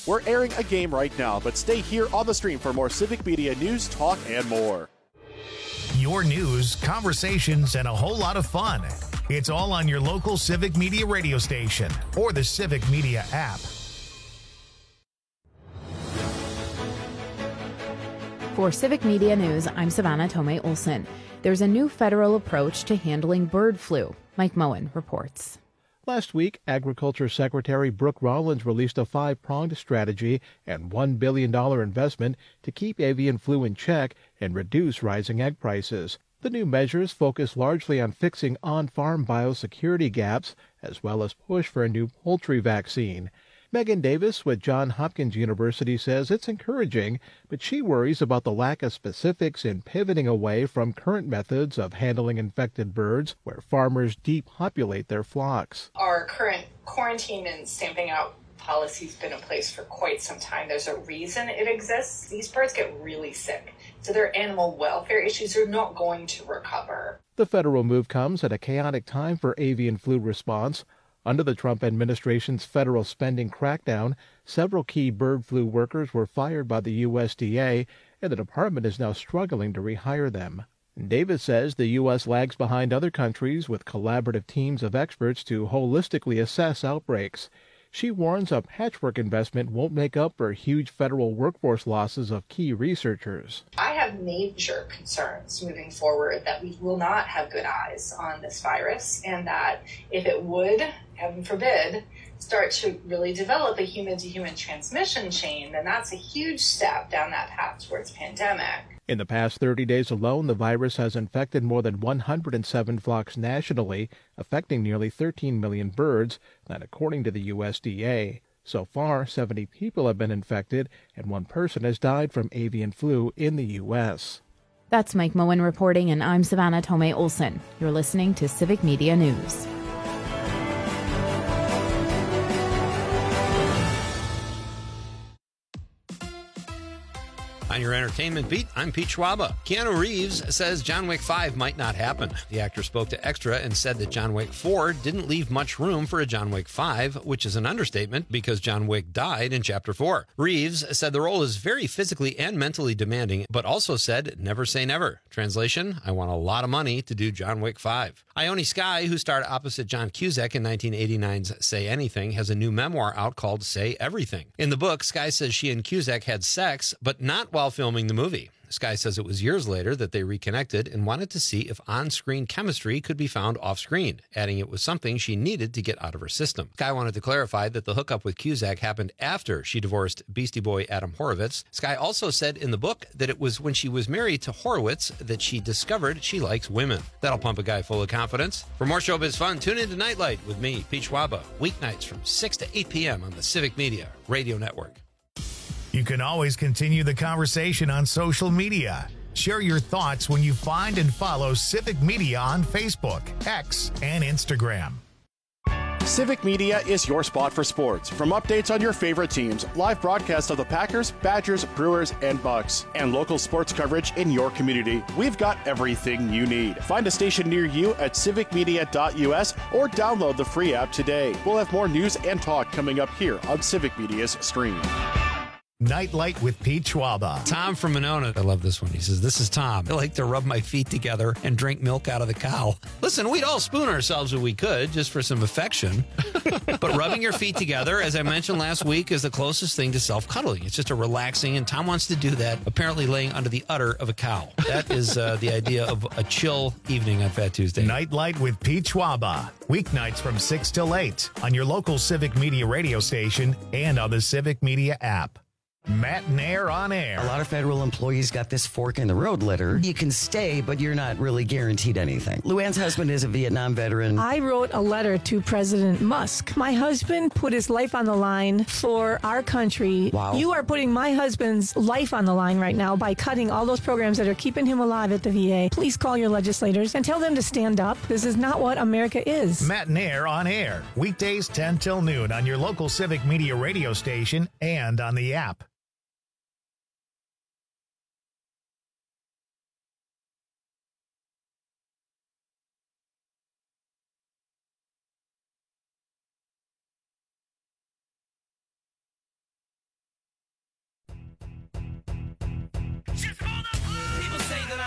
Speaker 1: We're airing a game right now, but stay here on the stream for more Civic Media news, talk, and more.
Speaker 2: Your news, conversations, and a whole lot of fun. It's all on your local Civic Media radio station or the Civic Media app.
Speaker 3: For Civic Media News, I'm Savannah Tomei Olson. There's a new federal approach to handling bird flu. Mike Moen reports.
Speaker 4: Last week, Agriculture Secretary Brooke Rollins released a five-pronged strategy and one billion dollars investment to keep avian flu in check and reduce rising egg prices. The new measures focus largely on fixing on-farm biosecurity gaps, as well as push for a new poultry vaccine. Megan Davis with Johns Hopkins University says it's encouraging, but she worries about the lack of specifics in pivoting away from current methods of handling infected birds where farmers depopulate their flocks.
Speaker 5: Our current quarantine and stamping out policy's been in place for quite some time. There's a reason it exists. These birds get really sick, so their animal welfare issues are not going to recover.
Speaker 4: The federal move comes at a chaotic time for avian flu response. Under the Trump administration's federal spending crackdown, several key bird flu workers were fired by the U S D A, and the department is now struggling to rehire them. Davis says the U S lags behind other countries with collaborative teams of experts to holistically assess outbreaks. She warns a patchwork investment won't make up for huge federal workforce losses of key researchers.
Speaker 5: I have major concerns moving forward that we will not have good eyes on this virus, and that if it would, heaven forbid, start to really develop a human-to-human transmission chain, then that's a huge step down that path towards pandemic.
Speaker 4: In the past thirty days alone, the virus has infected more than one hundred seven flocks nationally, affecting nearly thirteen million birds, that according to the U S D A. So far, seventy people have been infected, and one person has died from avian flu in the U S.
Speaker 3: That's Mike Moen reporting, and I'm Savannah Tomei Olson. You're listening to Civic Media News.
Speaker 23: On your entertainment beat, I'm Pete Schwaba. Keanu Reeves says John Wick five might not happen. The actor spoke to Extra and said that John Wick four didn't leave much room for a John Wick five, which is an understatement because John Wick died in Chapter four. Reeves said the role is very physically and mentally demanding, but also said, never say never. Translation, I want a lot of money to do John Wick five. Ione Skye, who starred opposite John Cusack in nineteen eighty-nine's Say Anything, has a new memoir out called Say Everything. In the book, Skye says she and Cusack had sex, but not while filming the movie. Skye says it was years later that they reconnected and wanted to see if on-screen chemistry could be found off-screen, adding it was something she needed to get out of her system. Skye wanted to clarify that the hookup with Cusack happened after she divorced Beastie Boy Adam Horovitz. Skye also said in the book that it was when she was married to Horowitz that she discovered she likes women. That'll pump a guy full of confidence. For more showbiz fun, tune in to Nightlight with me, Pete Schwaba, weeknights from six to eight p.m. on the Civic Media Radio Network.
Speaker 2: You can always continue the conversation on social media. Share your thoughts when you find and follow Civic Media on Facebook, X, and Instagram.
Speaker 1: Civic Media is your spot for sports. From updates on your favorite teams, live broadcasts of the Packers, Badgers, Brewers, and Bucks, and local sports coverage in your community, we've got everything you need. Find a station near you at civic media dot u s or download the free app today. We'll have more news and talk coming up here on Civic Media's stream.
Speaker 2: Nightlight with Pete Schwaba.
Speaker 23: Tom from Monona. I love this one. He says, this is Tom. I like to rub my feet together and drink milk out of the cow. Listen, we'd all spoon ourselves if we could, just for some affection. But rubbing your feet together, as I mentioned last week, is the closest thing to self-cuddling. It's just a relaxing, and Tom wants to do that, apparently laying under the udder of a cow. That is uh, the idea of a chill evening on Fat Tuesday.
Speaker 2: Nightlight with Pete Schwaba. Weeknights from six till eight on your local Civic Media radio station and on the Civic Media app. Matt Nair on air.
Speaker 24: A lot of federal employees got this fork in the road letter. You can stay, but you're not really guaranteed anything. Luann's husband is a Vietnam veteran.
Speaker 25: I wrote a letter to President Musk. My husband put his life on the line for our country.
Speaker 24: Wow.
Speaker 25: You are putting my husband's life on the line right now by cutting all those programs that are keeping him alive at the V A. Please call your legislators and tell them to stand up. This is not what America is.
Speaker 2: Matt Nair on air. Weekdays ten till noon on your local Civic Media radio station and on the app.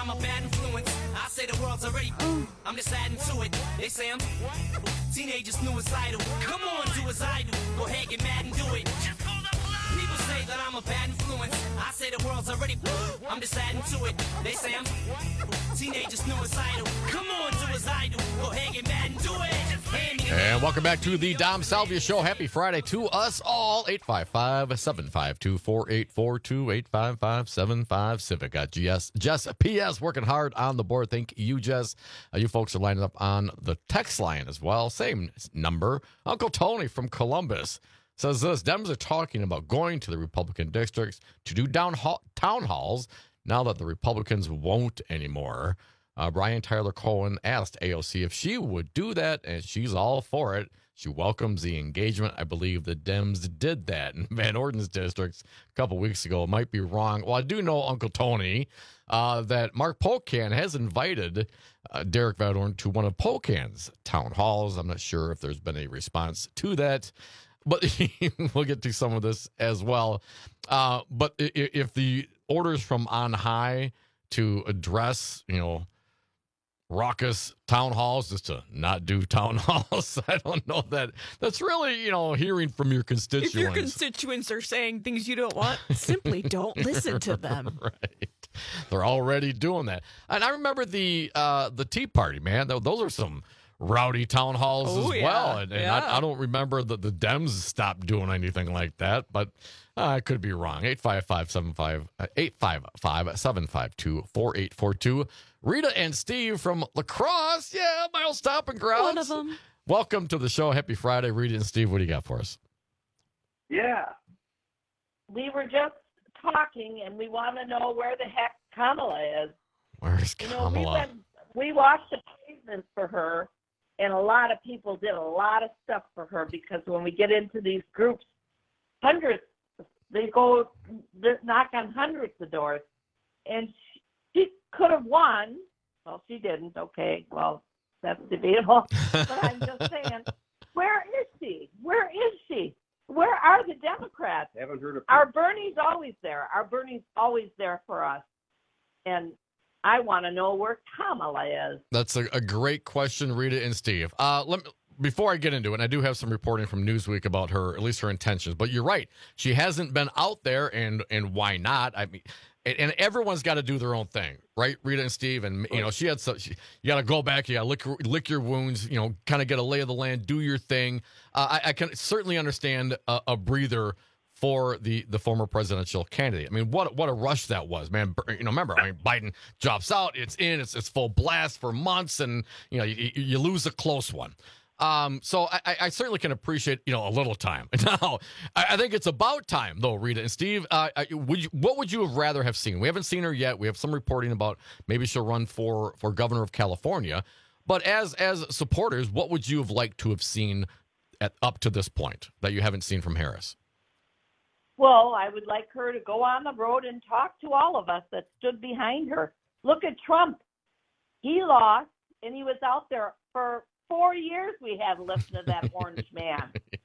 Speaker 6: I'm a bad influence. I say the world's already. I'm just adding to it. They say I'm teenagers suicidal. Come on, do as I do. Go ahead, get mad and do it. People say that I'm a bad influence. I say the world's already. I'm just adding to it. They say I'm teenagers suicidal. Come on, do as I do. Go ahead, get mad and do it.
Speaker 12: And welcome back to the Dom Salvia Show. Happy Friday to us all. eight five five, seven five two, four eight four two, eight five five, seven five Civic. Got G S, Jess P S working hard on the board. Thank you, Jess. Uh, you folks are lining up on the text line as well. Same number. Uncle Tony from Columbus says this. Dems are talking about going to the Republican districts to do down hall, town halls now that the Republicans won't anymore. Uh, Brian Tyler Cohen asked A O C if she would do that, and she's all for it. She welcomes the engagement. I believe the Dems did that in Van Orden's districts a couple weeks ago. It might be wrong. Well, I do know, Uncle Tony, uh, that Mark Pocan has invited uh, Derek Van Orden to one of Pocan's town halls. I'm not sure if there's been a response to that, but we'll get to some of this as well. Uh, but if the orders from on high to address, you know, raucous town halls, just to not do town halls, I don't know that that's really, you know, hearing from your constituents.
Speaker 13: If your constituents are saying things you don't want, simply don't listen to them.
Speaker 12: Right. They're already doing that. And I remember the uh, the Tea Party, man. Those are some rowdy town halls
Speaker 13: oh,
Speaker 12: as
Speaker 13: yeah.
Speaker 12: well. And, and
Speaker 13: yeah.
Speaker 12: I, I don't remember that the Dems stopped doing anything like that, but uh, I could be wrong. eight five five, seven five, eight five five, seven five two, four eight four two. Rita and Steve from La Crosse. Yeah, my old stomping grounds.
Speaker 13: One of them.
Speaker 12: Welcome to the show. Happy Friday. Rita and Steve, what do you got for us?
Speaker 7: Yeah. We were just talking, and we want to know where the heck Kamala is.
Speaker 12: Where's
Speaker 7: you know,
Speaker 12: Kamala?
Speaker 7: We, went, we watched the pavement for her, and a lot of people did a lot of stuff for her because when we get into these groups, hundreds, they go they knock on hundreds of doors. And she, she could have won. Well, she didn't. Okay, well, that's debatable. But I'm just saying, where is she? Where is she? Where are the Democrats?
Speaker 8: Haven't heard of
Speaker 7: Our Bernie's always there. Our Bernie's always there for us. And I want to know where Kamala is.
Speaker 12: That's a, a great question, Rita and Steve. Uh, let me, before I get into it, and I do have some reporting from Newsweek about her, at least her intentions. But you're right. She hasn't been out there, and and why not? I mean, and, and everyone's got to do their own thing, right, Rita and Steve? And, you know, she had some, she, you got to go back, you got to lick, lick your wounds, you know, kind of get a lay of the land, do your thing. Uh, I, I can certainly understand a, a breather for the, the former presidential candidate. I mean, what what a rush that was, man. You know, remember, I mean, Biden drops out, it's in, it's it's full blast for months, and, you know, you, you lose a close one. Um, so I, I certainly can appreciate, you know, a little time. Now, I, I think it's about time, though, Rita and Steve. Uh, would you, what would you have rather have seen? We haven't seen her yet. We have some reporting about maybe she'll run for, for governor of California. But as as supporters, what would you have liked to have seen at up to this point that you haven't seen from Harris?
Speaker 7: Well, I would like her to go on the road and talk to all of us that stood behind her. Look at Trump. He lost, and he was out there for four years. We had listened to that orange man.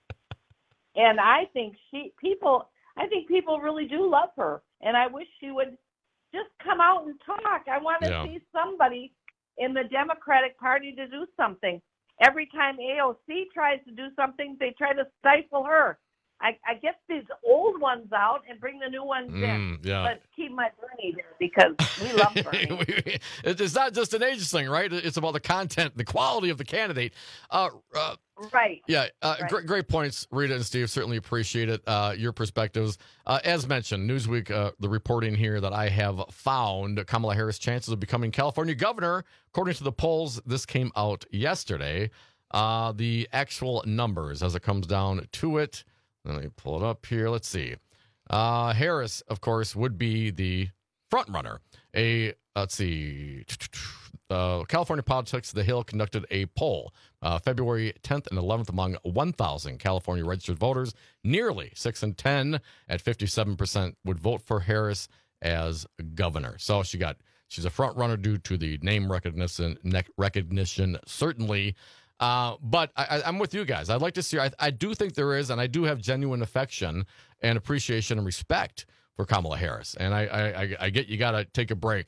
Speaker 7: And I think she, people, I think people really do love her. And I wish she would just come out and talk. I want to
Speaker 12: Yeah.
Speaker 7: see somebody in the Democratic Party to do something. Every time A O C tries to do something, they try to stifle her. I, I get these old ones out and bring the new ones
Speaker 12: Mm,
Speaker 7: in.
Speaker 12: yeah.
Speaker 7: But keep my Bernie there because we love Bernie.
Speaker 12: It's not just an age thing, right? It's about the content, the quality of the candidate. Uh, uh,
Speaker 7: right.
Speaker 12: Yeah, uh,
Speaker 7: Right.
Speaker 12: Great, great points, Rita and Steve. Certainly appreciate it. Uh, your perspectives. Uh, as mentioned, Newsweek, uh, the reporting here that I have found, Kamala Harris' chances of becoming California governor, according to the polls, this came out yesterday. Uh, the actual numbers, as it comes down to it, let me pull it up here. Let's see. Uh, Harris, of course, would be the front runner. A let's see. Uh, California Politics, The Hill conducted a poll uh, February tenth and eleventh among one thousand California registered voters. Nearly six in ten at fifty-seven percent would vote for Harris as governor. So she got she's a front runner due to the name recognition, recognition certainly. Uh, but I, I'm with you guys. I'd like to see. I, I do think there is, and I do have genuine affection and appreciation and respect for Kamala Harris. And I, I, I, I get you got to take a break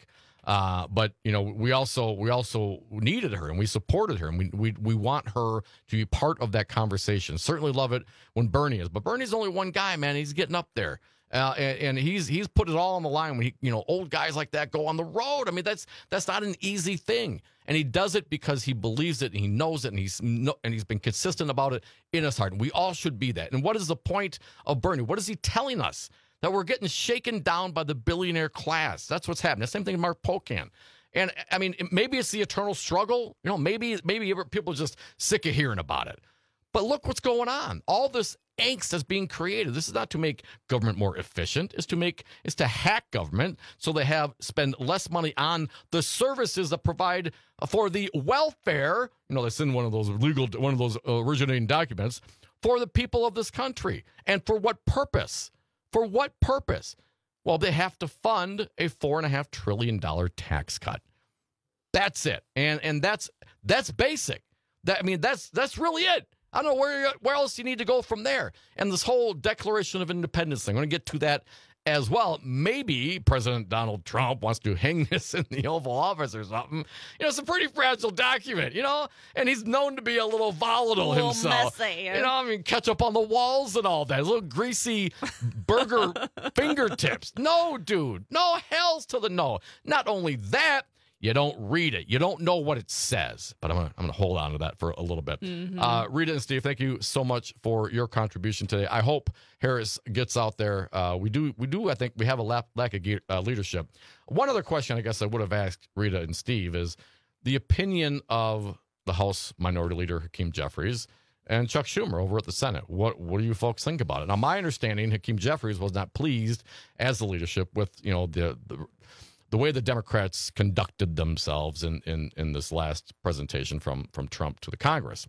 Speaker 12: Uh, but you know, we also we also needed her and we supported her, and we we we want her to be part of that conversation. Certainly love it when Bernie is, but Bernie's only one guy, man. He's getting up there. Uh, and, and he's he's put it all on the line when he, you know, old guys like that go on the road. I mean, that's that's not an easy thing, and he does it because he believes it and he knows it, and he's no, and he's been consistent about it in his heart. And we all should be that. And what is the point of Bernie? What is he telling us? That we're getting shaken down by the billionaire class. That's what's happening. The same thing with Mark Pocan. And I mean, maybe it's the eternal struggle. You know, maybe maybe people are just sick of hearing about it. But look what's going on. All this angst is being created. This is not to make government more efficient. It's to make it's to hack government so they have spend less money on the services that provide for the welfare. You know, that's in one of those legal one of those originating documents for the people of this country. And for what purpose? For what purpose? Well, they have to fund a four and a half trillion dollar tax cut. That's it, and and that's that's basic. That I mean, that's that's really it. I don't know where where else you need to go from there. And this whole Declaration of Independence thing, I'm going to get to that as well. Maybe President Donald Trump wants to hang this in the Oval Office or something. You know, it's a pretty fragile document, you know, and he's known to be a little volatile
Speaker 13: a little
Speaker 12: himself.
Speaker 13: Messy.
Speaker 12: You know, I mean, ketchup on the walls and all that. Little greasy burger fingertips. No, dude. No, hells to the no. Not only that, you don't read it. You don't know what it says. But I'm going I'm to hold on to that for a little bit.
Speaker 13: Mm-hmm.
Speaker 12: Uh, Rita and Steve, thank you so much for your contribution today. I hope Harris gets out there. Uh, we do, we do. I think we have a lack, lack of ge- uh, leadership. One other question I guess I would have asked Rita and Steve is the opinion of the House Minority Leader, Hakeem Jeffries, and Chuck Schumer over at the Senate. What what do you folks think about it? Now, my understanding, Hakeem Jeffries was not pleased as the leadership with, you know, the the the way the Democrats conducted themselves in, in, in this last presentation from, from Trump to the Congress.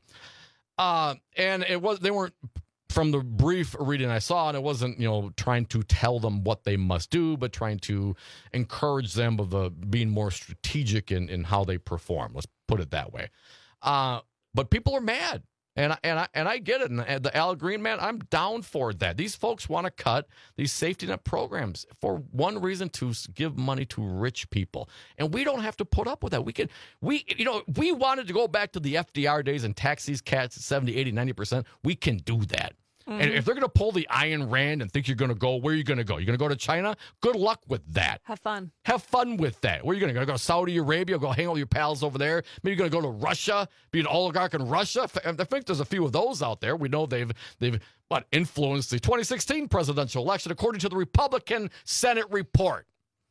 Speaker 12: Uh, and it was they weren't, from the brief reading I saw, and it wasn't, you know, trying to tell them what they must do, but trying to encourage them of the, being more strategic in, in how they perform. Let's put it that way. Uh, but people are mad. And I, and I and I get it. And the Al Green, man, I'm down for that. These folks want to cut these safety net programs for one reason, to give money to rich people. And we don't have to put up with that. We can, we, you know, we wanted to go back to the F D R days and tax these cats at seventy, eighty, ninety percent. We can do that. Mm-hmm. And if they're going to pull the Ayn Rand and think you're going to go, where are you going to go? You're going to go to China? Good luck with that.
Speaker 13: Have fun. Have
Speaker 12: fun with that. Where are you going to go? Go to Saudi Arabia, go hang out with your pals over there? Maybe you're going to go to Russia, be an oligarch in Russia? I think there's a few of those out there. We know they've, they've what, influenced the twenty sixteen presidential election, according to the Republican Senate report.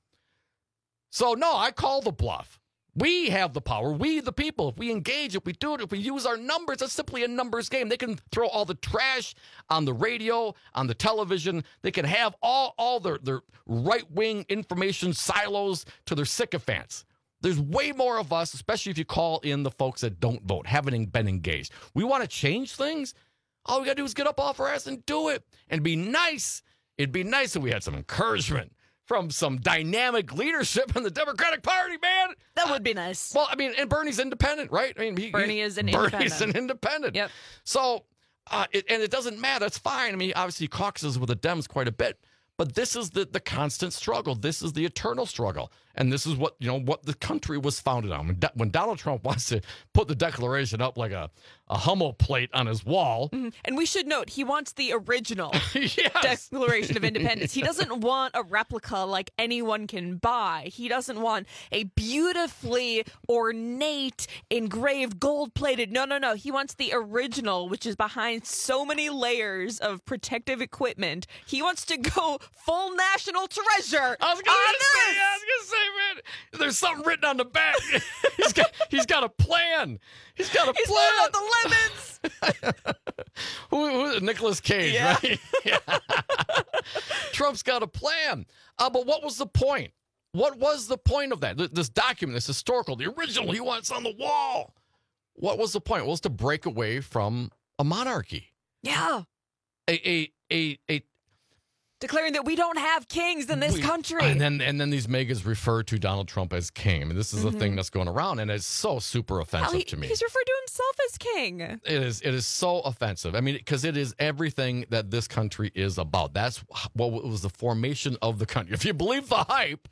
Speaker 12: So, no, I call the bluff. We have the power. We, the people, if we engage, if we do it, if we use our numbers, it's simply a numbers game. They can throw all the trash on the radio, on the television. They can have all, all their, their right-wing information silos to their sycophants. There's way more of us, especially if you call in the folks that don't vote, haven't been engaged. We want to change things. All we got to do is get up off our ass and do it and be nice. It'd be nice if we had some encouragement from some dynamic leadership in the Democratic Party, man.
Speaker 13: That would be nice.
Speaker 12: Well, I mean, and Bernie's independent, right? I mean, he,
Speaker 13: Bernie
Speaker 12: he,
Speaker 13: is an
Speaker 12: Bernie's
Speaker 13: independent.
Speaker 12: Bernie's an independent.
Speaker 13: Yep.
Speaker 12: So, uh, it, and it doesn't matter. That's fine. I mean, obviously, he caucuses with the Dems quite a bit. But this is the, the constant struggle. This is the eternal struggle. And this is what, you know, what the country was founded on. When, when Donald Trump wants to put the Declaration up like a, a Hummel plate on his wall.
Speaker 13: Mm-hmm. And we should note, he wants the original
Speaker 12: yes.
Speaker 13: Declaration of Independence. He doesn't want a replica like anyone can buy. He doesn't want a beautifully ornate, engraved, gold-plated. No, no, no. He wants the original, which is behind so many layers of protective equipment. He wants to go full national treasure.
Speaker 12: I was going to say, I was going to say, man, there's something written on the back. he's got, he's got a plan. He's got a
Speaker 13: he's
Speaker 12: plan.
Speaker 13: He's the lemons.
Speaker 12: who, who, Nicolas Cage,
Speaker 13: yeah.
Speaker 12: right? Yeah. Trump's got a plan. Uh, but what was the point? What was the point of that? This document, this historical, the original, he wants on the wall. What was the point? Well, it was to break away from a monarchy.
Speaker 13: Yeah.
Speaker 12: A, a, a, a,
Speaker 13: declaring that we don't have kings in this
Speaker 12: We-
Speaker 13: country.
Speaker 12: And then and then these megas refer to Donald Trump as king. I mean, this is a
Speaker 13: Mhm.
Speaker 12: thing that's going around, and it's so super offensive
Speaker 13: Hell, he-
Speaker 12: to me.
Speaker 13: He's referred to himself as king.
Speaker 12: It is. It is so offensive. I mean, because it is everything that this country is about. That's what was the formation of the country. If you believe the hype,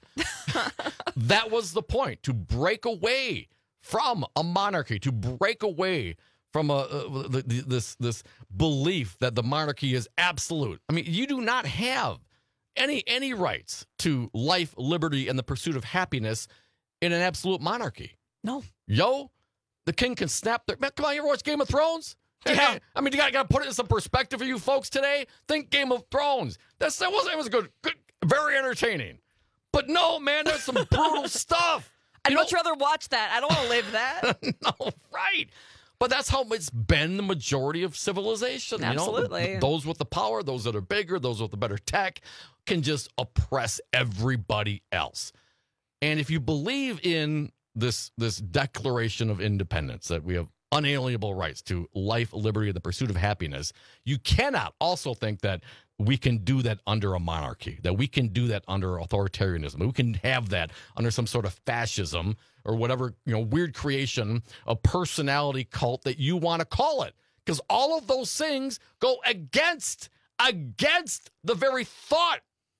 Speaker 12: that was the point, to break away from a monarchy, to break away from a, uh, the, the, this this belief that the monarchy is absolute. I mean, you do not have any any rights to life, liberty, and the pursuit of happiness in an absolute monarchy.
Speaker 13: No.
Speaker 12: Yo, the king can snap their... Man, come on, you ever watch Game of Thrones? Yeah. I mean, you got to put it in some perspective for you folks today. Think Game of Thrones. That's, that was, it was good, good, very entertaining. But no, man, there's some brutal stuff.
Speaker 13: I'd
Speaker 12: You
Speaker 13: much
Speaker 12: know-
Speaker 13: rather watch that. I don't want to live that.
Speaker 12: no, right. But that's how it's been the majority of civilization. You know?
Speaker 13: Absolutely.
Speaker 12: Those with the power, those that are bigger, those with the better tech, can just oppress everybody else. And if you believe in this this Declaration of Independence, that we have unalienable rights to life, liberty, and the pursuit of happiness, you cannot also think that we can do that under a monarchy, that we can do that under authoritarianism, we can have that under some sort of fascism or whatever, you know, weird creation, a personality cult that you want to call it. Because all of those things go against, against the very thought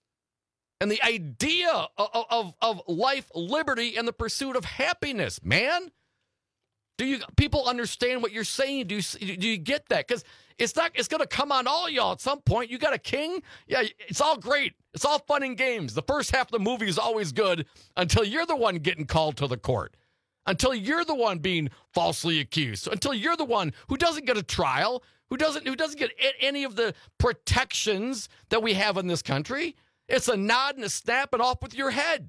Speaker 12: and the idea of, of, of life, liberty, and the pursuit of happiness, man. Do you people understand what you're saying? Do you, do you get that? Because it's not. It's going to come on all y'all at some point. You got a king? Yeah, it's all great. It's all fun and games. The first half of the movie is always good until you're the one getting called to the court, until you're the one being falsely accused, until you're the one who doesn't get a trial, who doesn't who doesn't get any of the protections that we have in this country. It's a nod and a snap and off with your head.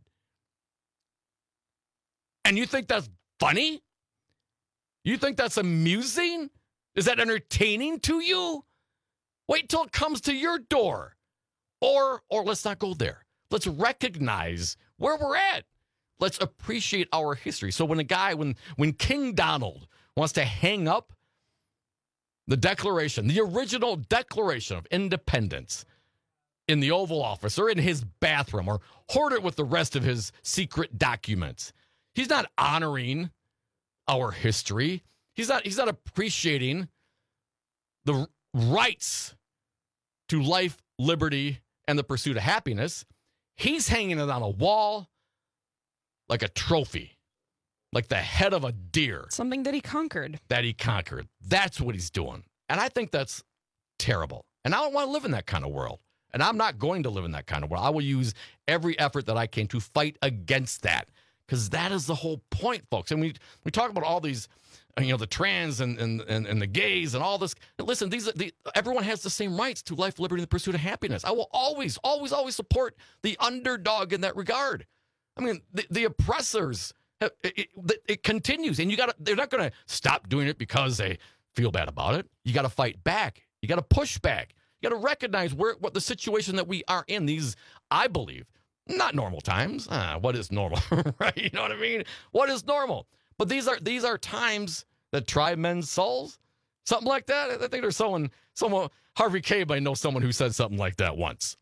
Speaker 12: And you think that's funny? You think that's amusing? Is that entertaining to you? Wait till it comes to your door. Or, or let's not go there. Let's recognize where we're at. Let's appreciate our history. So when a guy, when, when King Donald wants to hang up the Declaration, the original Declaration of Independence in the Oval Office or in his bathroom or hoard it with the rest of his secret documents, he's not honoring our history. He's not he's not appreciating the rights to life, liberty, and the pursuit of happiness. He's hanging it on a wall like a trophy, like the head of a deer.
Speaker 13: Something that he conquered.
Speaker 12: That he conquered. That's what he's doing. And I think that's terrible. And I don't want to live in that kind of world. And I'm not going to live in that kind of world. I will use every effort that I can to fight against that. Because that is the whole point, folks. And we we talk about all these, you know, the trans and and, and, and the gays and all this. Listen, these the, everyone has the same rights to life, liberty, and the pursuit of happiness. I will always, always, always support the underdog in that regard. I mean, the, the oppressors, it, it, it continues. And you got to, they're not going to stop doing it because they feel bad about it. You got to fight back. You got to push back. You got to recognize where what the situation that we are in. These, I believe, not normal times. Ah, what is normal, right? You know what I mean? What is normal? But these are these are times that try men's souls, something like that. I think there's someone, someone Harvey Cave. I know someone who said something like that once.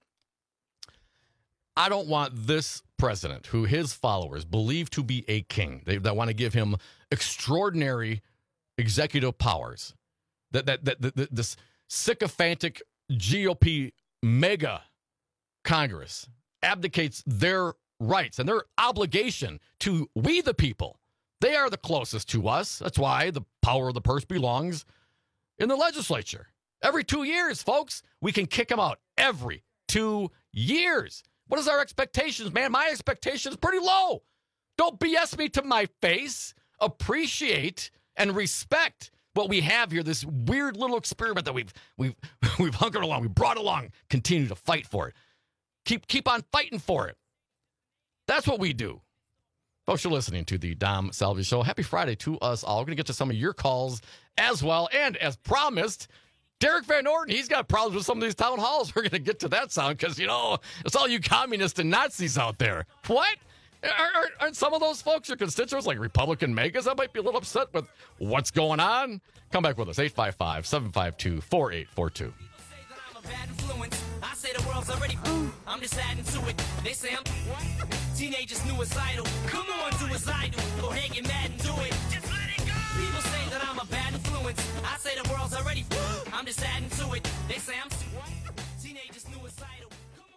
Speaker 12: I don't want this president, who his followers believe to be a king, they that want to give him extraordinary executive powers, that that that, that, that this sycophantic G O P mega Congress abdicates their rights and their obligation to we the people. They are the closest to us. That's why the power of the purse belongs in the legislature. Every two years, folks, we can kick them out every two years. What is our expectations, man? My expectation is pretty low. Don't B S me to my face. Appreciate and respect what we have here, this weird little experiment that we've we've we've hunkered along, we brought along, continue to fight for it. Keep keep on fighting for it. That's what we do. Folks, you're listening to the Dom Salvi Show. Happy Friday to us all. We're going to get to some of your calls as well. And as promised, Derek Van Orden, he's got problems with some of these town halls. We're going to get to that sound because, you know, it's all you communists and Nazis out there. What? Aren't, aren't some of those folks your constituents, like Republican megas, that might be a little upset with what's going on? Come back with us, eight five five, seven five two, four eight four two.
Speaker 6: I say the world's already I'm just adding to it. They say I'm teenagers suicidal. Come on, do as I do. Go ahead, get mad and do it. Just let it go. People say that I'm a bad influence. I say the world's already I'm just adding to it. They say I'm teenagers suicidal.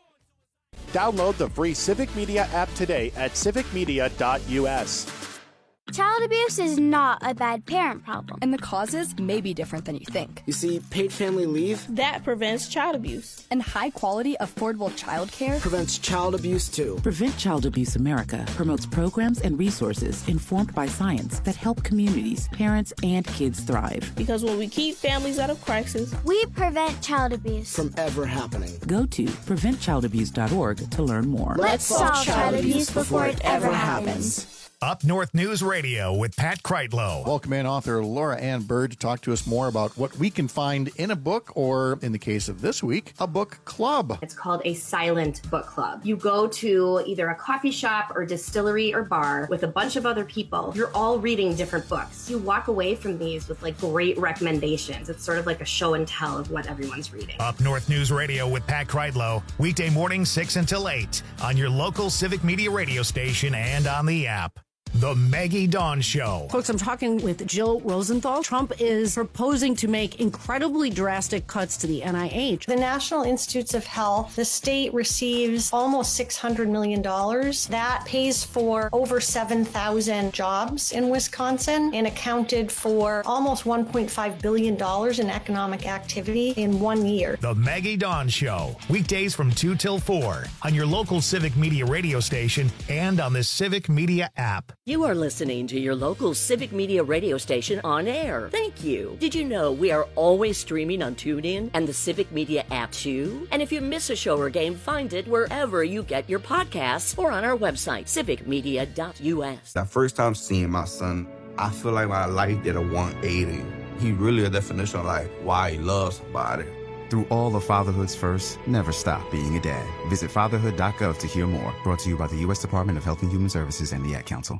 Speaker 1: Download the free Civic Media app today at civic media dot u s.
Speaker 8: Child abuse is not a bad parent problem. And the causes may be different than you think.
Speaker 9: You see, paid family leave
Speaker 8: That prevents child abuse. And high-quality, affordable child care
Speaker 9: prevents child abuse, too.
Speaker 10: Prevent Child Abuse America promotes programs and resources informed by science that help communities, parents, and kids thrive.
Speaker 8: Because when we keep families out of crisis, we prevent child abuse.
Speaker 9: From ever happening.
Speaker 10: Go to prevent child abuse dot org to learn more.
Speaker 8: Let's solve child abuse before it ever happens.
Speaker 2: Up North News Radio with Pat Kreitlow.
Speaker 16: Welcome in author Laura Ann Bird to talk to us more about what we can find in a book, or in the case of this week, a book club.
Speaker 11: It's called a silent book club. You go to either a coffee shop or distillery or bar with a bunch of other people. You're all reading different books. You walk away from these with like great recommendations. It's sort of like a show and tell of what everyone's reading.
Speaker 2: Up North News Radio with Pat Kreitlow, weekday mornings six until eight on your local Civic Media radio station and on the app. The Maggie Dawn Show.
Speaker 18: Folks, I'm talking with Jill Rosenthal. Trump is proposing to make incredibly drastic cuts to the N I H.
Speaker 15: The National Institutes of Health, the state receives almost six hundred million dollars. That pays for over seven thousand jobs in Wisconsin and accounted for almost one point five billion dollars in economic activity in one year.
Speaker 2: The Maggie Dawn Show. Weekdays from two till four on your local Civic Media radio station and on the Civic Media app.
Speaker 20: You are listening to your local Civic Media radio station on air. Thank you. Did you know we are always streaming on TuneIn and the Civic Media app too? And if you miss a show or game, find it wherever you get your podcasts or on our website, civic media dot u s.
Speaker 26: That first time seeing my son, I feel like my life did a one eighty. He really a definition of like why he loves somebody.
Speaker 27: Through all of fatherhood's first, never stop being a dad. Visit fatherhood dot gov to hear more. Brought to you by the U S Department of Health and Human Services and the Ad Council.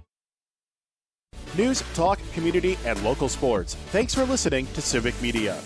Speaker 1: News, talk, community, and local sports. Thanks for listening to Civic Media.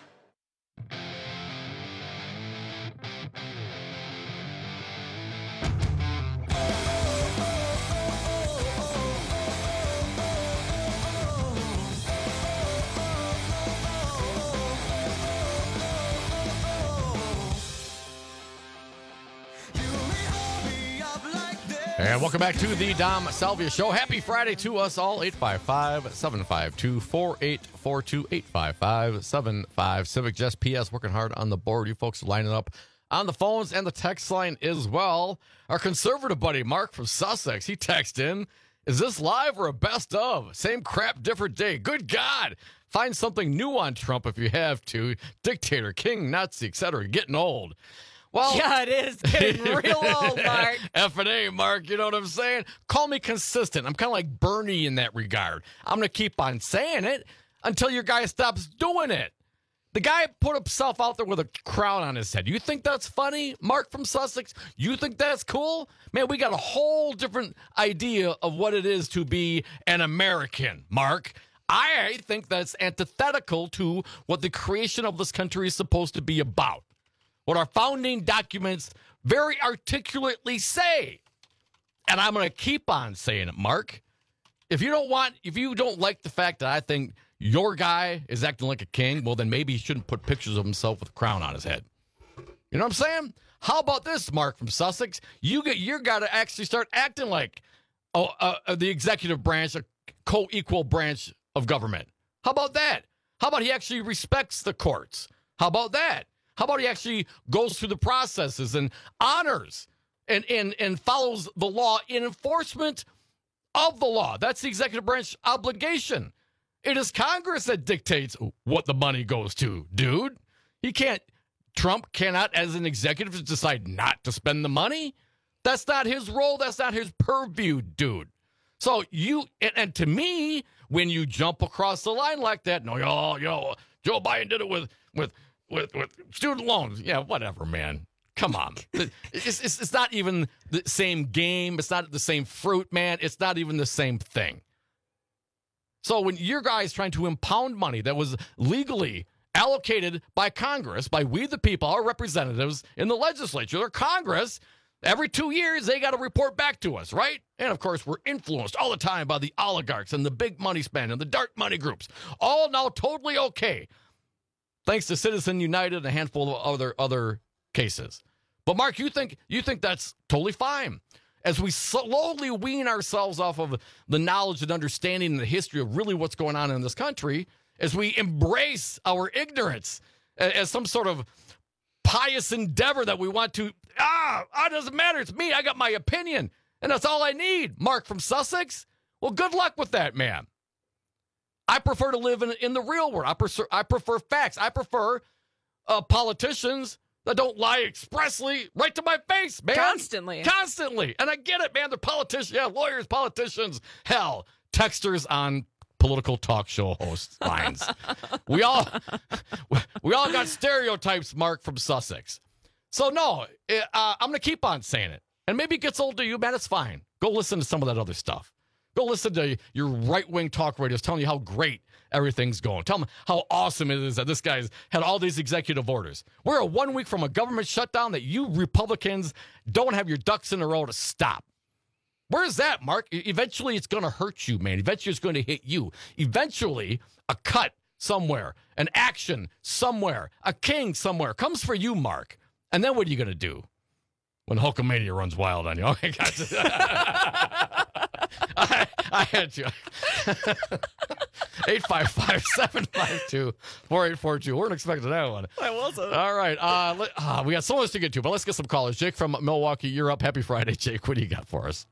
Speaker 12: And welcome back to the Dom Salvia Show. Happy Friday to us all. eight five five, seven five two, four eight four two, eight five five, seven five. Civic Just P S working hard on the board. You folks are lining up on the phones and the text line as well. Our conservative buddy, Mark from Sussex, he texted in, is this live or a best of? Same crap, different day. Good God. Find something new on Trump if you have to. Dictator, king, Nazi, et cetera. Getting old. Well,
Speaker 13: yeah, it is getting real old, Mark.
Speaker 12: F and A, Mark, you know what I'm saying? Call me consistent. I'm kind of like Bernie in that regard. I'm going to keep on saying it until your guy stops doing it. The guy put himself out there with a crown on his head. You think that's funny, Mark from Sussex? You think that's cool? Man, we got a whole different idea of what it is to be an American, Mark. I think that's antithetical to what the creation of this country is supposed to be about. What our founding documents very articulately say. And I'm going to keep on saying it, Mark. If you don't want, if you don't like the fact that I think your guy is acting like a king, well, then maybe he shouldn't put pictures of himself with a crown on his head. You know what I'm saying? How about this, Mark from Sussex? You get your guy to actually start acting like oh, uh, uh, the executive branch, a co-equal branch of government. How about that? How about he actually respects the courts? How about that? How about he actually goes through the processes and honors and, and, and follows the law in enforcement of the law? That's the executive branch obligation. It is Congress that dictates what the money goes to, dude. He can't, Trump cannot, as an executive, decide not to spend the money. That's not his role. That's not his purview, dude. So you, and, and to me, when you jump across the line like that, no, yo, yo, Joe Biden did it with, with, With, with student loans. Yeah, whatever, man. Come on. It's, it's, it's not even the same game. It's not the same fruit, man. It's not even the same thing. So when your guy is trying to impound money that was legally allocated by Congress, by we the people, our representatives in the legislature or Congress. Every two years, they got to report back to us, right? And, of course, we're influenced all the time by the oligarchs and the big money spend and the dark money groups. All now totally okay, thanks to Citizen United and a handful of other other cases. But, Mark, you think you think that's totally fine. As we slowly wean ourselves off of the knowledge and understanding and the history of really what's going on in this country, as we embrace our ignorance as some sort of pious endeavor that we want to, ah, it doesn't matter. It's me. I got my opinion, and that's all I need. Mark from Sussex? Well, good luck with that, man. I prefer to live in, in the real world. I prefer, I prefer facts. I prefer uh, politicians that don't lie expressly right to my face, man.
Speaker 13: Constantly.
Speaker 12: Constantly. And I get it, man. They're politicians. Yeah, lawyers, politicians. Hell, texters on political talk show host lines. we all we all got stereotypes, Mark from Sussex. So no, it, uh, I'm going to keep on saying it. And maybe it gets old to you, man. It's fine. Go listen to some of that other stuff. Go listen to your right-wing talk radios telling you how great everything's going. Tell them how awesome it is that this guy's had all these executive orders. We're a one week from a government shutdown that you Republicans don't have your ducks in a row to stop. Where's that, Mark? Eventually, it's going to hurt you, man. Eventually, it's going to hit you. Eventually, a cut somewhere, an action somewhere, a king somewhere comes for you, Mark. And then what are you going to do when Hulkamania runs wild on you? Oh, my God. I, I had you. eight five five, seven five two, four eight four two. Weren't expecting that one.
Speaker 13: I wasn't.
Speaker 12: All right. Uh, let, uh, we got so much to get to, but let's get some callers. Jake from Milwaukee, you're up. Happy Friday, Jake. What do you got for us?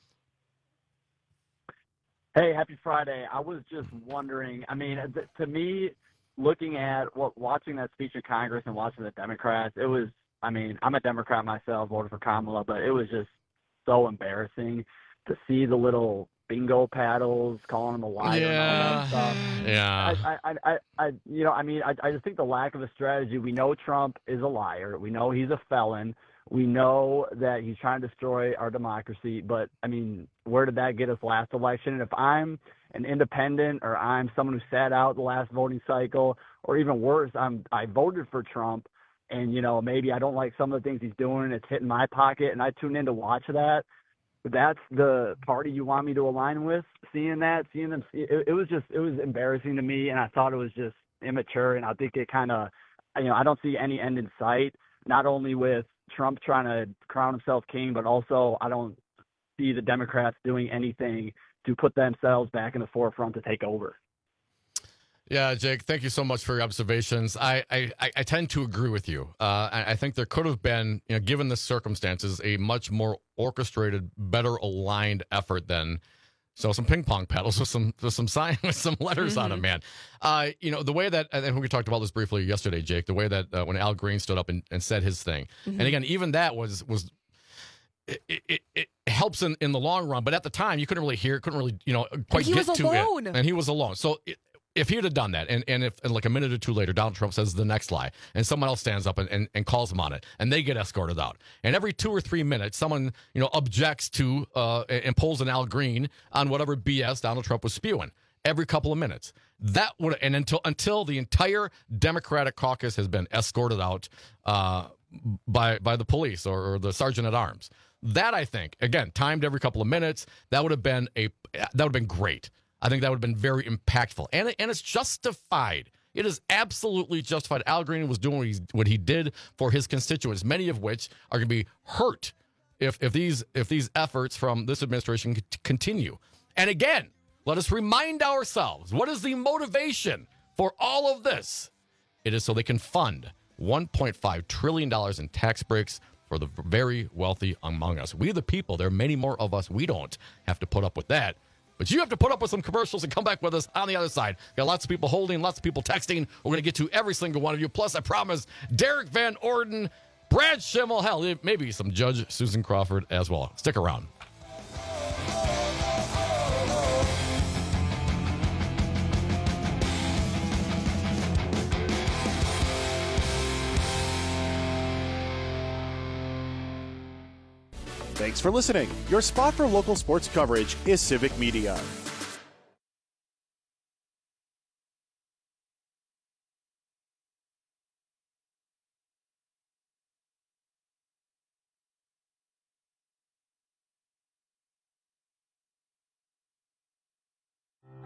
Speaker 4: Hey, happy Friday. I was just wondering, I mean, th- to me, looking at what, watching that speech in Congress and watching the Democrats, it was, I mean, I'm a Democrat myself, voted for Kamala, but it was just so embarrassing to see the little bingo paddles calling them a liar
Speaker 12: yeah.
Speaker 4: and all that stuff.
Speaker 12: Yeah.
Speaker 4: I, I, I, I, you know, I mean, I, I just think the lack of a strategy. We know Trump is a liar. We know he's a felon. We know that he's trying to destroy our democracy. But, I mean, where did that get us last election? And if I'm an independent or I'm someone who sat out the last voting cycle, or even worse, I'm I voted for Trump, and, you know, maybe I don't like some of the things he's doing, it's hitting my pocket, and I tune in to watch that, that's the party you want me to align with. Seeing that, seeing them, it, it was just, it was embarrassing to me, and I thought it was just immature, and I think it kind of, you know, I don't see any end in sight, not only with Trump trying to crown himself king, but also I don't see the Democrats doing anything to put themselves back in the forefront to take over.
Speaker 12: Yeah, Jake, thank you so much for your observations. I I, I tend to agree with you. Uh, I, I think there could have been, you know, given the circumstances, a much more orchestrated, better aligned effort than so some ping pong paddles with some with some sign with some letters mm-hmm. on them, man. Uh, you know, the way that, and we talked about this briefly yesterday, Jake, the way that uh, when Al Green stood up and, and said his thing, mm-hmm. and again, even that was was. It, it, it helps in, in the long run, but at the time you couldn't really hear, couldn't really, you know, quite
Speaker 13: he
Speaker 12: get
Speaker 13: was
Speaker 12: to
Speaker 13: alone.
Speaker 12: it. And he was alone. So it, if he had done that, and, and if and like a minute or two later, Donald Trump says the next lie, and someone else stands up and, and, and calls him on it, and they get escorted out. And every two or three minutes, someone, you know, objects to uh, and pulls an Al Green on whatever B S Donald Trump was spewing. Every couple of minutes. That would, and until until the entire Democratic caucus has been escorted out uh, by by the police or, or the sergeant at arms. That, I think, again, timed every couple of minutes, that would have been a that would have been great. I think that would have been very impactful. And, and it's justified. It is absolutely justified. Al Green was doing what, he's, what he did for his constituents, many of which are going to be hurt if, if these if these efforts from this administration continue. And again, let us remind ourselves, what is the motivation for all of this? It is so they can fund one point five trillion dollars in tax breaks for the very wealthy among us. We the people, there are many more of us. We don't have to put up with that. But you have to put up with some commercials and come back with us on the other side. Got lots of people holding, lots of people texting. We're going to get to every single one of you. Plus, I promise, Derek Van Orden, Brad Schimmel, hell, maybe some Judge Susan Crawford as well. Stick around.
Speaker 1: Thanks for listening. Your spot for local sports coverage is Civic Media.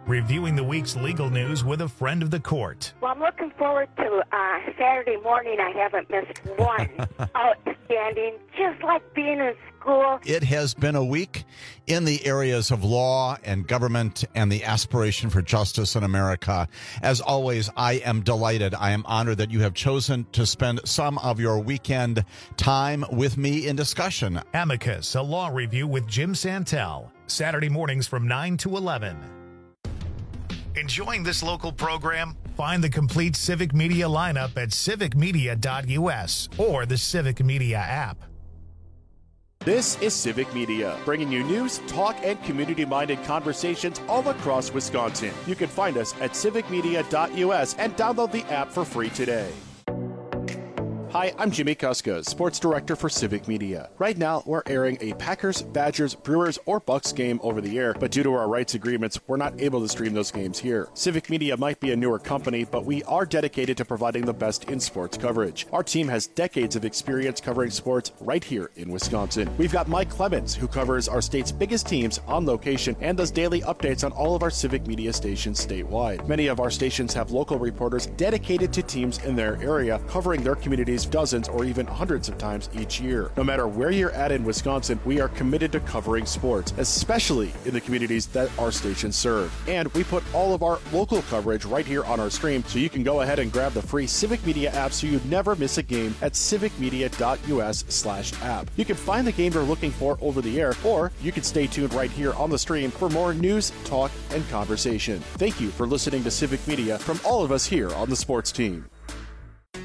Speaker 2: Reviewing the week's legal news with a friend of the court.
Speaker 3: Well, I'm looking forward to uh, Saturday morning. I haven't missed one. Outstanding, just like being in school.
Speaker 5: It has been a week in the areas of law and government and the aspiration for justice in America. As always, I am delighted. I am honored that you have chosen to spend some of your weekend time with me in discussion.
Speaker 2: Amicus, a law review with Jim Santel. Saturday mornings from nine to eleven. Enjoying this local program? Find the complete Civic Media lineup at civic media dot u s or the Civic Media app.
Speaker 1: This is Civic Media, bringing you news, talk, and community-minded conversations all across Wisconsin. You can find us at civic media dot u s and download the app for free today. Hi, I'm Jimmy Kuska, Sports Director for Civic Media. Right now, we're airing a Packers, Badgers, Brewers, or Bucks game over the air, but due to our rights agreements, we're not able to stream those games here. Civic Media might be a newer company, but we are dedicated to providing the best in sports coverage. Our team has decades of experience covering sports right here in Wisconsin. We've got Mike Clemens, who covers our state's biggest teams on location and does daily updates on all of our Civic Media stations statewide. Many of our stations have local reporters dedicated to teams in their area, covering their communities dozens or even hundreds of times each year. No matter where you're at in Wisconsin, we are committed to covering sports, especially in the communities that our stations serve. And we put all of our local coverage right here on our stream, so you can go ahead and grab the free Civic Media app so you never miss a game at civic media dot u s slash app. You can find the game you're looking for over the air, or you can stay tuned right here on the stream for more news, talk, and conversation. Thank you for listening to Civic Media from all of us here on the sports team.